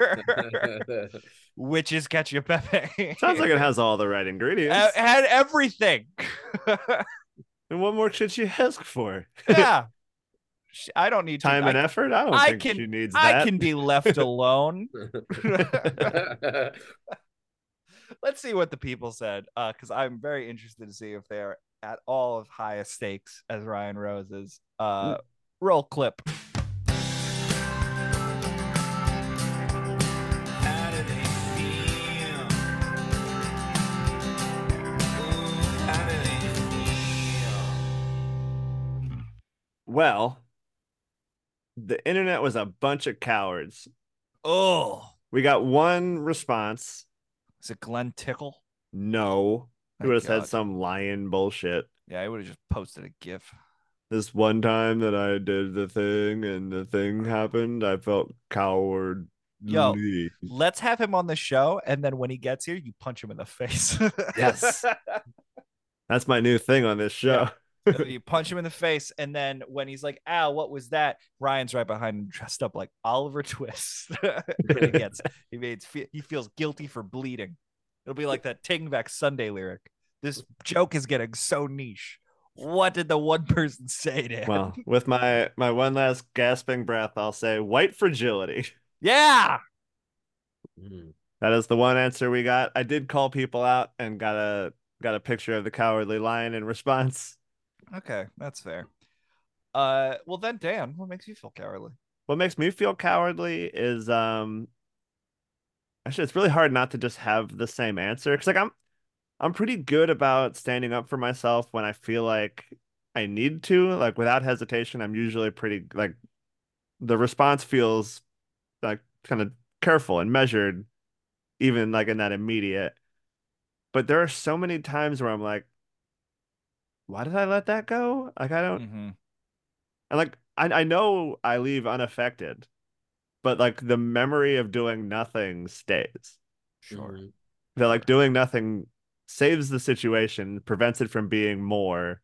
C: which is cacio e pepe.
B: Sounds like it has all the right ingredients.
C: Uh, had everything.
B: And what more should she ask for?
C: Yeah. Sh- I don't need
B: Time
C: to,
B: and
C: I,
B: effort? I don't
C: I
B: think
C: can
B: she needs
C: I
B: that.
C: can be left alone. Let's see what the people said, uh, because I'm very interested to see if they're at all of high as stakes as Ryan Rose is. Uh, roll clip.
E: How do they feel? Ooh, how do they feel?
B: Well, the internet was a bunch of cowards.
C: Oh,
B: We got one response.
C: is it Glenn Tickle?
B: No. Who
C: Thank
B: would have said
C: God.
B: some lion bullshit.
C: Yeah, I would have just posted a GIF.
B: This one time that I did the thing and the thing happened, I felt cowardly.
C: Yo, let's have him on the show, and then when he gets here, you punch him in the face.
B: Yes. That's my new thing on this show.
C: You punch him in the face, and then when he's like, "Ow, what was that?" Ryan's right behind him, dressed up like Oliver Twist. And he gets he made he feels guilty for bleeding. It'll be like that Taking Back Sunday lyric. This joke is getting so niche. What did the one person say to him?
B: Well, with my my one last gasping breath, I'll say white fragility.
C: Yeah.
D: Mm.
B: That is the one answer we got. I did call people out and got a got a picture of the cowardly lion in response.
C: Okay, that's fair. Uh, well then, Dan, what makes you feel cowardly?
B: What makes me feel cowardly is um actually it's really hard not to just have the same answer because like I'm I'm pretty good about standing up for myself when I feel like I need to, like without hesitation. I'm usually pretty like the response feels like kind of careful and measured, even like in that immediate. But there are so many times where I'm like, why did I let that go? Like I don't
C: Mm-hmm.
B: and like I I know I leave unaffected, but like the memory of doing nothing stays.
C: Sure.
D: Mhm.
B: That like doing nothing saves the situation, prevents it from being more.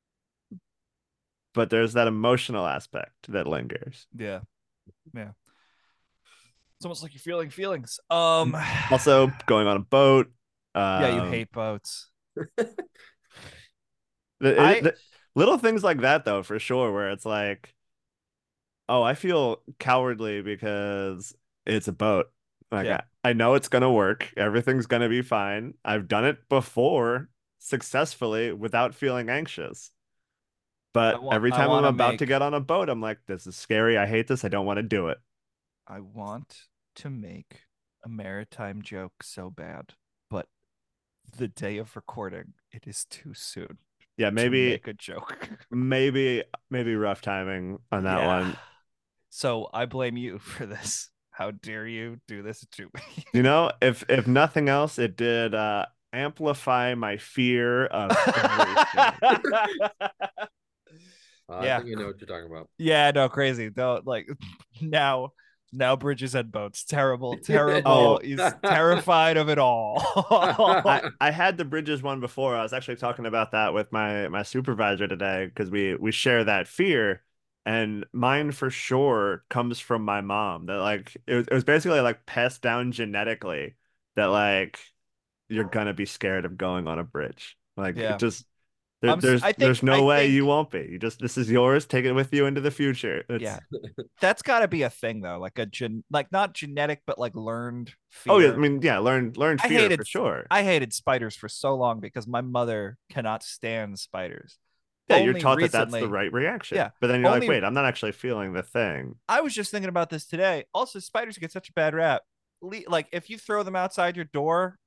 B: But there's that emotional aspect that lingers.
C: Yeah. Yeah. It's almost like you're feeling feelings. Um
B: Also, going on a boat.
C: yeah, you
B: um,
C: hate boats.
B: the- it-
C: I-
B: the- little things like that, though, for sure, where it's like, oh, I feel cowardly because it's a boat. Like,
C: Yeah.
B: I, I know it's gonna work. Everything's gonna be fine. I've done it before successfully without feeling anxious. But
C: I wa-
B: every
C: I
B: time I'm
C: wanna
B: about to
C: make-
B: get on a boat, I'm like, this is scary. I hate this. I don't want to do it.
C: I want to make a maritime joke so bad, but the day of recording, it is too soon
B: Yeah,
C: to
B: maybe,
C: make a joke.
B: maybe, maybe rough timing on that
C: Yeah.
B: one.
C: So I blame you for this. How dare you do this to me?
B: You know, if if nothing else, it did uh amplify my fear of everything.
D: Uh, I
C: Yeah.
D: think I know what you're talking about.
C: Yeah, no, crazy. Don't like now. Now bridges and boats. Terrible, terrible.
B: Oh.
C: He's terrified of it all.
B: I, I had the bridges one before. I was actually talking about that with my my supervisor today because we we share that fear, and mine for sure comes from my mom. That like it was, it was basically like passed down genetically that like you're gonna be scared of going on a bridge. Like
C: Yeah.
B: it just there,
C: I'm s-
B: there's
C: I think-
B: there's no
C: I
B: way
C: think-
B: you won't be. You just this is yours. Take it with you into the future. It's,
C: Yeah, that's got to be a thing though, like a gen, like not genetic, but like learned fear.
B: Oh yeah, I mean yeah, learn learn
C: I
B: fear
C: hated
B: for sure.
C: I hated spiders for so long because my mother cannot stand spiders.
B: Yeah, you're
C: Only
B: taught that that's the
C: recently-
B: right reaction.
C: Yeah,
B: But then you're
C: only-
B: like, wait, I'm not actually feeling the thing.
C: I was just thinking about this today. Also, spiders get such a bad rap. Le- Like if you throw them outside your door,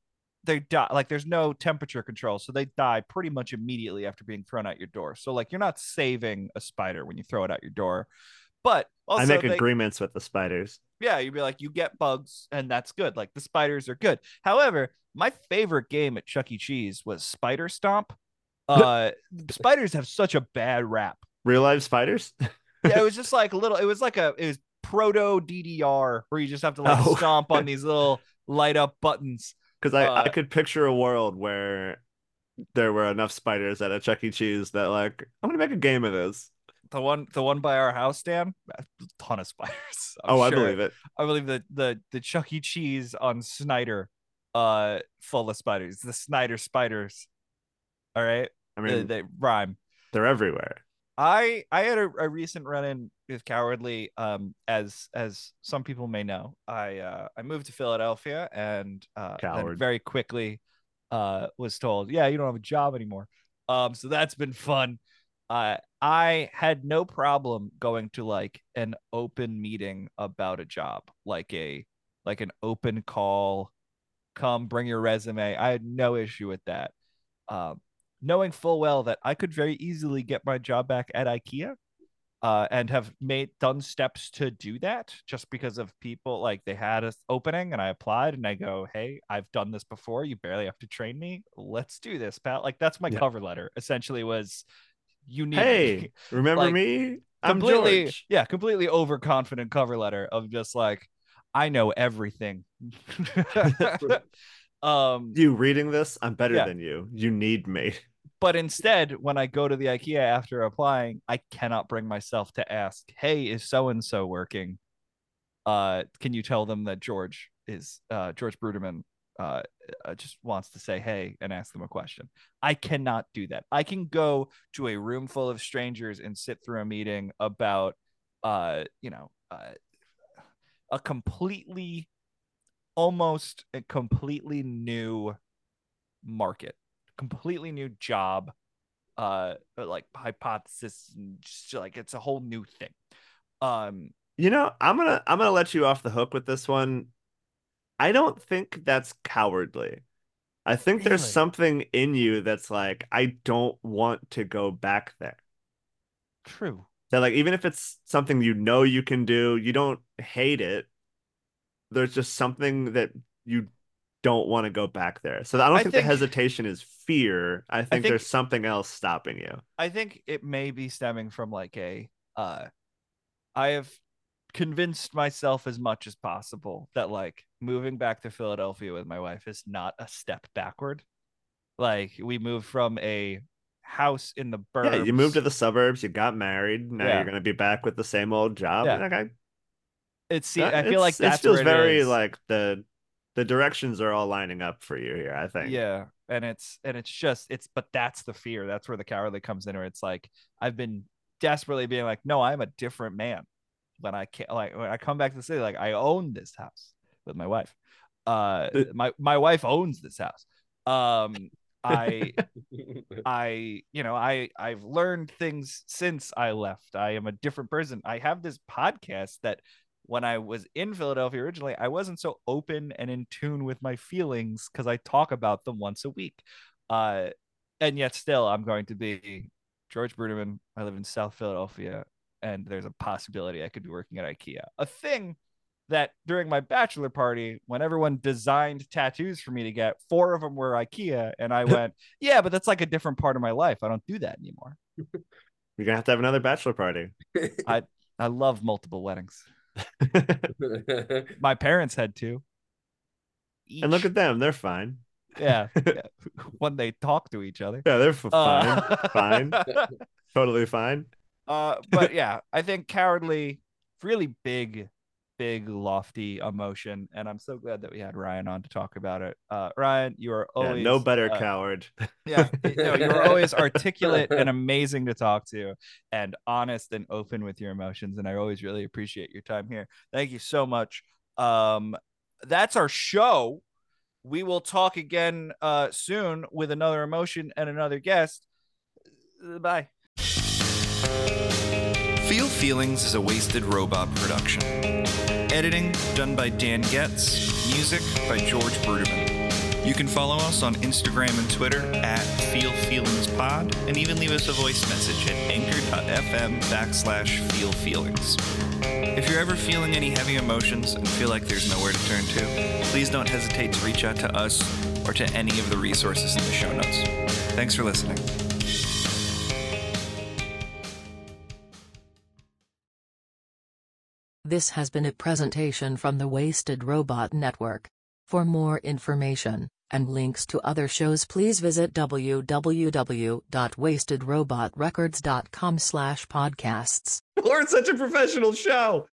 C: they die. Like there's no temperature control, so they die pretty much immediately after being thrown out your door. So like you're not saving a spider when you throw it out your door. But also
B: I make
C: they,
B: agreements with the spiders.
C: yeah, you'd be like, you get bugs, and that's good. Like the spiders are good. However, my favorite game at Chuck E. Cheese was Spider Stomp. Uh, spiders have such a bad rap.
B: Real life spiders?
C: Yeah, it was just like a little. It was like a it was proto D D R where you just have to like
B: Oh.
C: stomp on these little light up buttons.
B: Because I,
C: Uh,
B: I could picture a world where there were enough spiders at a Chuck E. Cheese that like I'm gonna make a game of this.
C: The one, the one by our house, Dan, a ton of spiders. I'm
B: oh, I
C: sure.
B: believe it.
C: I believe the the the Chuck E. Cheese on Snyder, uh, full of spiders. The Snyder spiders. All right,
B: I
C: they,
B: mean,
C: they rhyme.
B: they're everywhere.
C: I I had a, a recent run-in with Cowardly. Um, as as some people may know, I uh I moved to Philadelphia and uh then
B: Coward.
C: very quickly uh was told, yeah, you don't have a job anymore. Um, so that's been fun. Uh, I had no problem going to like an open meeting about a job, like a like an open call. Come bring your resume. I had no issue with that. Um, knowing full well that I could very easily get my job back at IKEA, uh, and have made done steps to do that just because of people like they had an opening and I applied and I go, hey, I've done this before. You barely have to train me. Let's do this, pal. Like that's my
B: Yeah.
C: cover letter. Essentially, was you need
B: Hey, remember
C: Like,
B: me? I'm
C: completely
B: George.
C: yeah, completely overconfident cover letter of just like I know everything. um
B: You reading this? I'm better
C: Yeah.
B: than you. You need me.
C: But instead, when I go to the IKEA after applying, I cannot bring myself to ask, hey, is so-and-so working? Uh, can you tell them that George is uh, George Bruderman uh, uh, just wants to say hey and ask them a question? I cannot do that. I can go to a room full of strangers and sit through a meeting about, uh, you know, uh, a completely, almost a completely new market, completely new job, uh, like hypothesis, and just like it's a whole new thing. Um,
B: You know, I'm gonna I'm gonna let you off the hook with this one. I don't think that's cowardly. I think there's
C: Really?
B: something in you that's like, I don't want to go back there.
C: true.
B: That like even if it's something you know you can do, you don't hate it. There's just something that you don't want to go back there. So I don't
C: I
B: think,
C: think-
B: the hesitation is fear. I think,
C: think-
B: there's something else stopping you.
C: I think it may be stemming from like a, uh, I have convinced myself as much as possible that like moving back to Philadelphia with my wife is not a step backward. Like we moved from a house in the burbs.
B: Yeah, you moved to the suburbs, you got married, now
C: Yeah.
B: you're gonna be back with the same old job.
C: Yeah.
B: Like, I,
C: It's see,
B: that-
C: I feel
B: it's-
C: like that's
B: it feels
C: where it
B: very
C: is.
B: like the the directions are all lining up for you here, I think.
C: Yeah, and it's and it's just it's but that's the fear. That's where the cowardly comes in. Where it's like I've been desperately being like, no, I'm a different man. When I can't like when I come back to the city, like I own this house with my wife. Uh,
B: Uh,
C: my my wife owns this house. Um, I I you know I I've learned things since I left. I am a different person. I have this podcast that when I was in Philadelphia originally, I wasn't so open and in tune with my feelings because I talk about them once a week. Uh, and yet still, I'm going to be George Bruderman. I live in South Philadelphia, and there's a possibility I could be working at IKEA. A thing that during my bachelor party, when everyone designed tattoos for me to get, four of them were IKEA, and I went, yeah, but that's like a different part of my life. I don't do that anymore.
B: You're gonna have to have another bachelor party.
C: I love multiple weddings. My parents had two.
B: And look
C: Each.
B: at them, they're fine.
C: yeah, yeah. When they talk to each other.
B: Yeah, they're f- fine.
C: Uh,
B: Fine. Totally fine.
C: Uh, but yeah, I think cowardly, really big, big, lofty emotion, and I'm so glad that we had Ryan on to talk about it. Uh, Ryan, you are
B: Yeah,
C: always
B: no better
C: uh,
B: coward.
C: Yeah, no, you're always articulate and amazing to talk to, and honest and open with your emotions, and I always really appreciate your time here. Thank you so much. Um, that's our show. We will talk again uh soon with another emotion and another guest. Uh, Bye.
A: Feel Feelings is a Wasted Robot production. Editing done by Dan Getz. Music by George Bruderman. You can follow us on Instagram and Twitter at FeelFeelingsPod, and even leave us a voice message at anchor.fm backslash feelfeelings. If you're ever feeling any heavy emotions and feel like there's nowhere to turn to, please don't hesitate to reach out to us or to any of the resources in the show notes. Thanks for listening.
G: This has been a presentation from the Wasted Robot Network. For more information and links to other shows, please visit w w w dot wasted robot records dot com slash podcasts.
B: We're such a professional show.